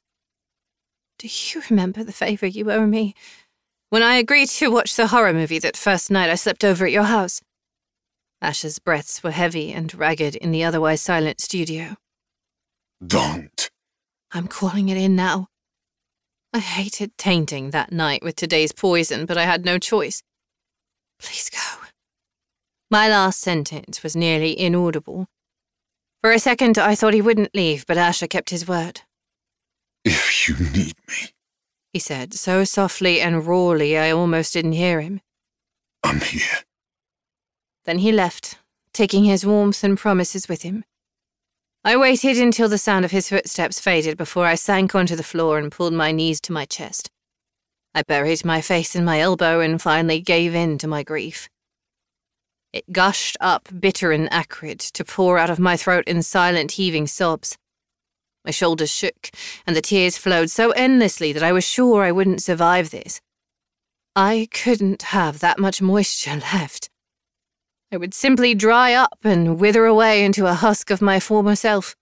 Speaker 2: Do you remember the favor you owe me? When I agreed to watch the horror movie that first night I slept over at your house. Asher's breaths were heavy and ragged in the otherwise silent studio.
Speaker 1: Don't.
Speaker 2: I'm calling it in now. I hated tainting that night with today's poison, but I had no choice. Please go. My last sentence was nearly inaudible. For a second, I thought he wouldn't leave, but Asher kept his word.
Speaker 1: If you need me,
Speaker 2: He said, so softly and rawly I almost didn't hear him.
Speaker 1: I'm here.
Speaker 2: Then he left, taking his warmth and promises with him. I waited until the sound of his footsteps faded before I sank onto the floor and pulled my knees to my chest. I buried my face in my elbow and finally gave in to my grief. It gushed up bitter and acrid to pour out of my throat in silent heaving sobs. My shoulders shook, and the tears flowed so endlessly that I was sure I wouldn't survive this. I couldn't have that much moisture left. I would simply dry up and wither away into a husk of my former self.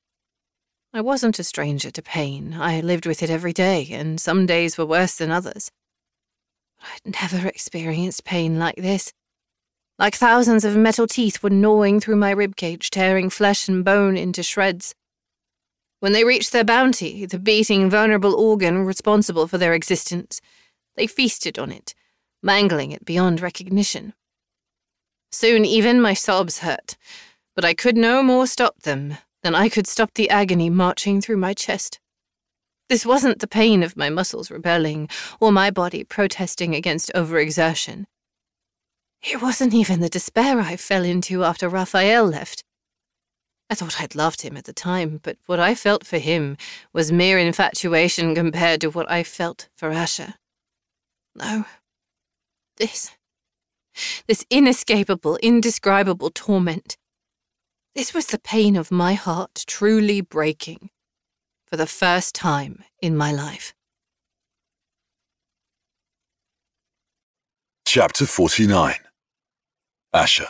Speaker 2: I wasn't a stranger to pain. I lived with it every day, and some days were worse than others. But I'd never experienced pain like this. Like thousands of metal teeth were gnawing through my ribcage, tearing flesh and bone into shreds. When they reached their bounty, the beating, vulnerable organ responsible for their existence, they feasted on it, mangling it beyond recognition. Soon even my sobs hurt, but I could no more stop them than I could stop the agony marching through my chest. This wasn't the pain of my muscles rebelling or my body protesting against overexertion. It wasn't even the despair I fell into after Raphael left. I thought I'd loved him at the time, but what I felt for him was mere infatuation compared to what I felt for Asher. No. This inescapable, indescribable torment. This was the pain of my heart truly breaking for the first time in my life.
Speaker 1: Chapter 49. Asher.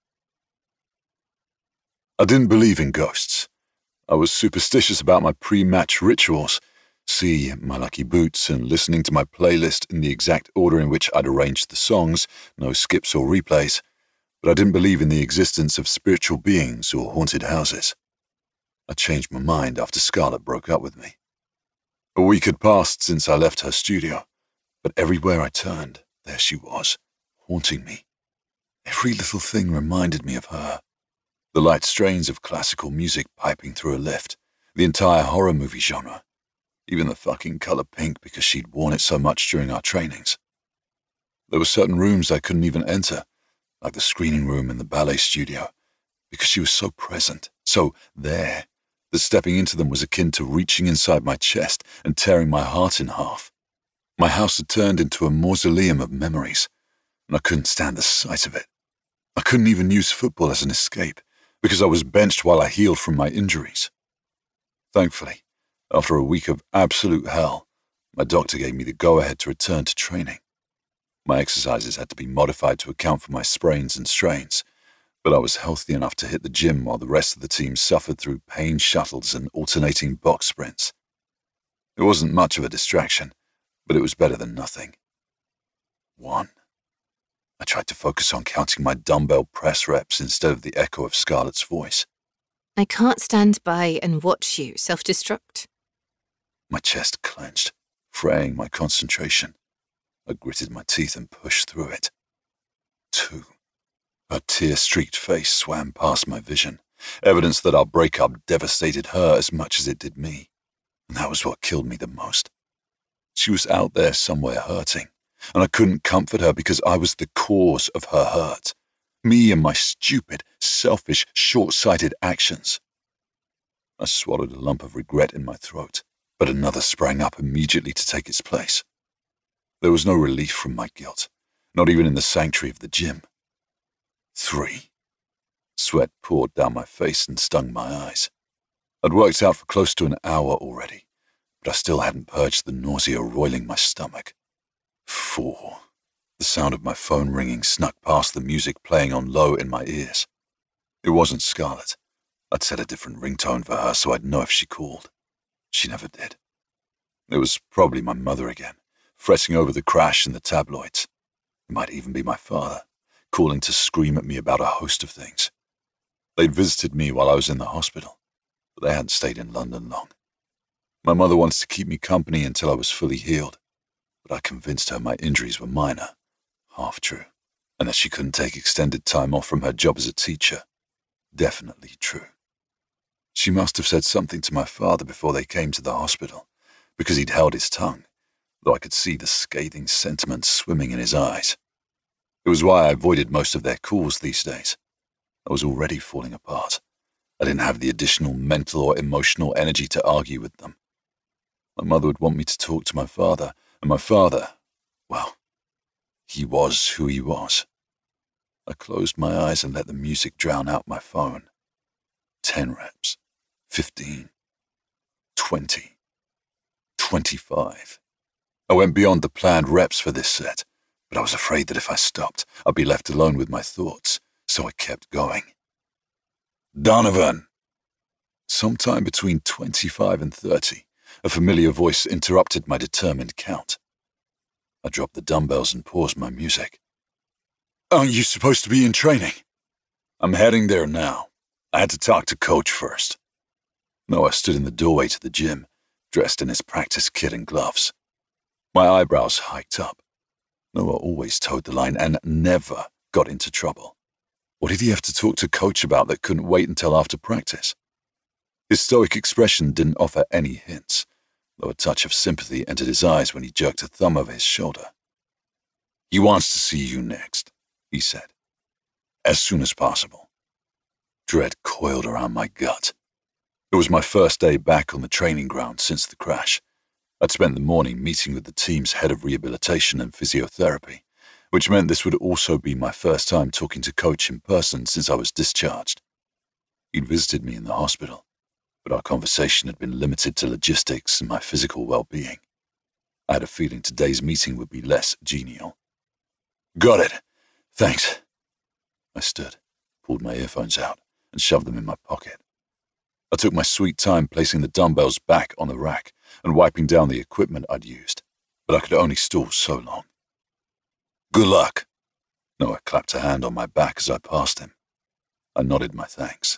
Speaker 1: I didn't believe in ghosts. I was superstitious about my pre-match rituals. See my lucky boots and listening to my playlist in the exact order in which I'd arranged the songs, no skips or replays. But I didn't believe in the existence of spiritual beings or haunted houses. I changed my mind after Scarlett broke up with me. A week had passed since I left her studio, but everywhere I turned, there she was, haunting me. Every little thing reminded me of her. The light strains of classical music piping through a lift, the entire horror movie genre, even the fucking color pink because she'd worn it so much during our trainings. There were certain rooms I couldn't even enter, like the screening room in the ballet studio, because she was so present, so there, that stepping into them was akin to reaching inside my chest and tearing my heart in half. My house had turned into a mausoleum of memories, and I couldn't stand the sight of it. I couldn't even use football as an escape, because I was benched while I healed from my injuries. Thankfully, after a week of absolute hell, my doctor gave me the go-ahead to return to training. My exercises had to be modified to account for my sprains and strains, but I was healthy enough to hit the gym while the rest of the team suffered through pain shuttles and alternating box sprints. It wasn't much of a distraction, but it was better than nothing. 1. I tried to focus on counting my dumbbell press reps instead of the echo of Scarlett's voice.
Speaker 2: I can't stand by and watch you self-destruct.
Speaker 1: My chest clenched, fraying my concentration. I gritted my teeth and pushed through it. 2. Her tear-streaked face swam past my vision, evidence that our breakup devastated her as much as it did me. And that was what killed me the most. She was out there somewhere hurting, and I couldn't comfort her because I was the cause of her hurt. Me and my stupid, selfish, short-sighted actions. I swallowed a lump of regret in my throat, but another sprang up immediately to take its place. There was no relief from my guilt, not even in the sanctuary of the gym. 3. Sweat poured down my face and stung my eyes. I'd worked out for close to an hour already, but I still hadn't purged the nausea roiling my stomach. 4. The sound of my phone ringing snuck past the music playing on low in my ears. It wasn't Scarlett, I'd set a different ringtone for her so I'd know if she called. She never did. It was probably my mother again, fretting over the crash in the tabloids. It might even be my father, calling to scream at me about a host of things. They'd visited me while I was in the hospital, but they hadn't stayed in London long. My mother wanted to keep me company until I was fully healed, but I convinced her my injuries were minor, half true, and that she couldn't take extended time off from her job as a teacher, definitely true. She must have said something to my father before they came to the hospital, because he'd held his tongue, though I could see the scathing sentiment swimming in his eyes. It was why I avoided most of their calls these days. I was already falling apart. I didn't have the additional mental or emotional energy to argue with them. My mother would want me to talk to my father, and my father, well, he was who he was. I closed my eyes and let the music drown out my phone. 10 reps, 15, 20, 25. I went beyond the planned reps for this set, but I was afraid that if I stopped, I'd be left alone with my thoughts, so I kept going. Donovan! Sometime between 25 and 30, a familiar voice interrupted my determined count. I dropped the dumbbells and paused my music. Aren't you supposed to be in training? I'm heading there now. I had to talk to Coach first. Noah stood in the doorway to the gym, dressed in his practice kit and gloves. My eyebrows hiked up. Noah always towed the line and never got into trouble. What did he have to talk to Coach about that couldn't wait until after practice? His stoic expression didn't offer any hints, though a touch of sympathy entered his eyes when he jerked a thumb over his shoulder. He wants to see you next, he said. As soon as possible. Dread coiled around my gut. It was my first day back on the training ground since the crash. I'd spent the morning meeting with the team's head of rehabilitation and physiotherapy, which meant this would also be my first time talking to Coach in person since I was discharged. He'd visited me in the hospital, but our conversation had been limited to logistics and my physical well-being. I had a feeling today's meeting would be less genial. Got it. Thanks. I stood, pulled my earphones out, and shoved them in my pocket. I took my sweet time placing the dumbbells back on the rack and wiping down the equipment I'd used, but I could only stall so long. Good luck. Noah clapped a hand on my back as I passed him. I nodded my thanks.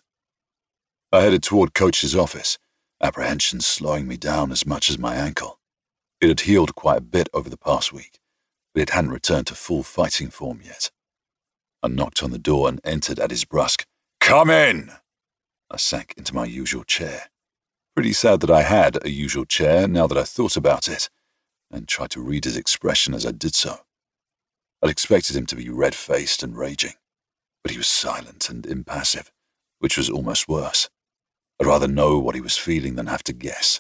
Speaker 1: I headed toward Coach's office, apprehension slowing me down as much as my ankle. It had healed quite a bit over the past week, but it hadn't returned to full fighting form yet. I knocked on the door and entered at his brusque, "Come in!" I sank into my usual chair. Pretty sad that I had a usual chair now that I thought about it, and tried to read his expression as I did so. I'd expected him to be red-faced and raging, but he was silent and impassive, which was almost worse. I'd rather know what he was feeling than have to guess.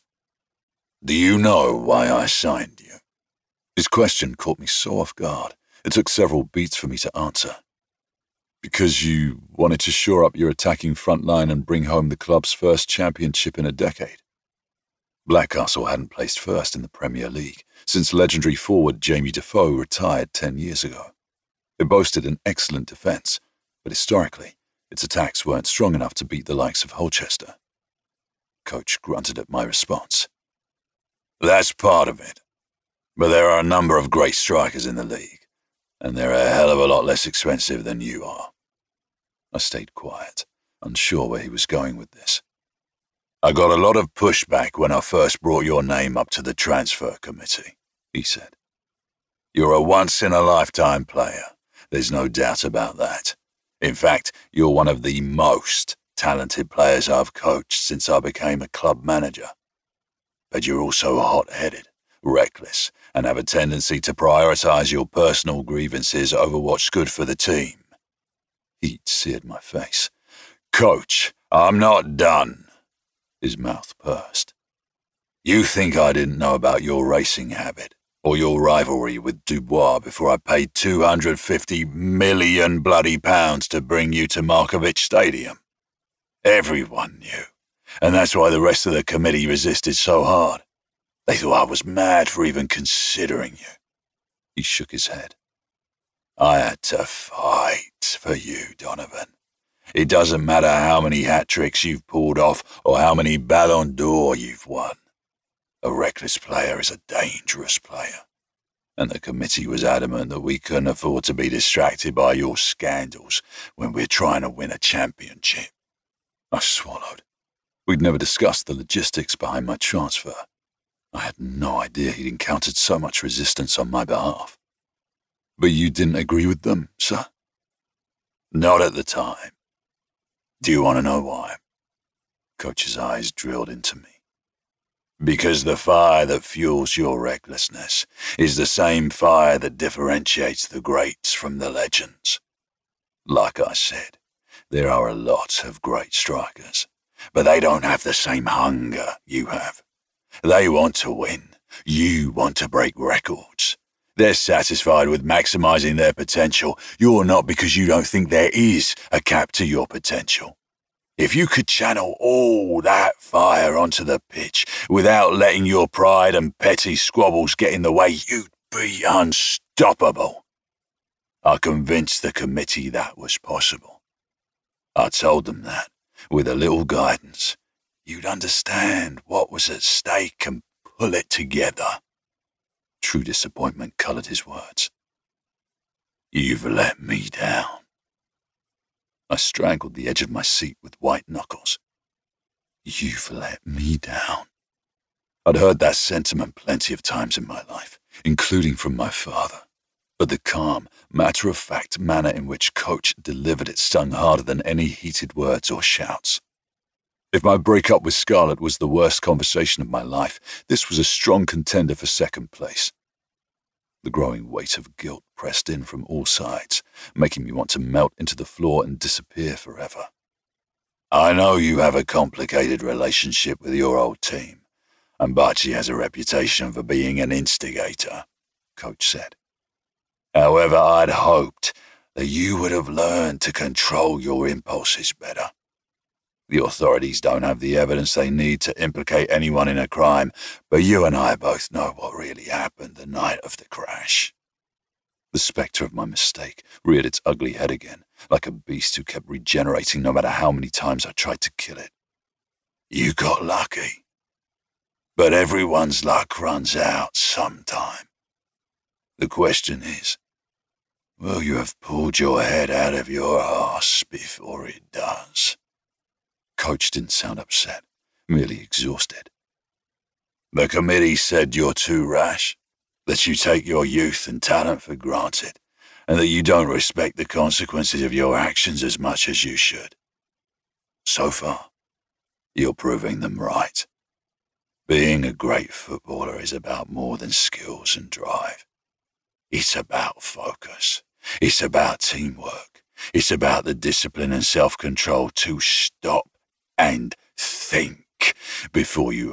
Speaker 1: Do you know why I signed you? His question caught me so off guard, it took several beats for me to answer. Because you wanted to shore up your attacking front line and bring home the club's first championship in a decade. Blackcastle hadn't placed first in the Premier League since legendary forward Jamie Defoe retired 10 years ago. It boasted an excellent defence, but historically, its attacks weren't strong enough to beat the likes of Holchester. Coach grunted at my response. That's part of it. But there are a number of great strikers in the league, and they're a hell of a lot less expensive than you are. I stayed quiet, unsure where he was going with this. I got a lot of pushback when I first brought your name up to the transfer committee, he said. You're a once-in-a-lifetime player. There's no doubt about that. In fact, you're one of the most talented players I've coached since I became a club manager. But you're also hot-headed, reckless, and have a tendency to prioritize your personal grievances over what's good for the team. Heat seared my face. Coach, I'm not done. His mouth pursed. You think I didn't know about your racing habit, or your rivalry with Dubois before I paid 250 million bloody pounds to bring you to Markovic Stadium? Everyone knew, and that's why the rest of the committee resisted so hard. They thought I was mad for even considering you. He shook his head. I had to fight for you, Donovan. It doesn't matter how many hat-tricks you've pulled off or how many Ballon d'Or you've won. A reckless player is a dangerous player. And the committee was adamant that we couldn't afford to be distracted by your scandals when we're trying to win a championship. I swallowed. We'd never discussed the logistics behind my transfer. I had no idea he'd encountered so much resistance on my behalf. But you didn't agree with them, sir? Not at the time. Do you want to know why? Coach's eyes drilled into me. Because the fire that fuels your recklessness is the same fire that differentiates the greats from the legends. Like I said, there are a lot of great strikers, but they don't have the same hunger you have. They want to win. You want to break records. They're satisfied with maximizing their potential. You're not, because you don't think there is a cap to your potential. If you could channel all that fire onto the pitch without letting your pride and petty squabbles get in the way, you'd be unstoppable. I convinced the committee that was possible. I told them that, with a little guidance, you'd understand what was at stake and pull it together. True disappointment colored his words. You've let me down. I strangled the edge of my seat with white knuckles. You've let me down. I'd heard that sentiment plenty of times in my life, including from my father, but the calm, matter-of-fact manner in which Coach delivered it stung harder than any heated words or shouts. If my breakup with Scarlett was the worst conversation of my life, this was a strong contender for second place. The growing weight of guilt pressed in from all sides, making me want to melt into the floor and disappear forever. I know you have a complicated relationship with your old team, and Bocce has a reputation for being an instigator, Coach said. However, I'd hoped that you would have learned to control your impulses better. The authorities don't have the evidence they need to implicate anyone in a crime, but you and I both know what really happened the night of the crash. The spectre of my mistake reared its ugly head again, like a beast who kept regenerating no matter how many times I tried to kill it. You got lucky. But everyone's luck runs out sometime. The question is, will you have pulled your head out of your arse before it does? Coach didn't sound upset, merely exhausted. The committee said you're too rash, that you take your youth and talent for granted, and that you don't respect the consequences of your actions as much as you should. So far, you're proving them right. Being a great footballer is about more than skills and drive. It's about focus. It's about teamwork. It's about the discipline and self-control to stop and think before you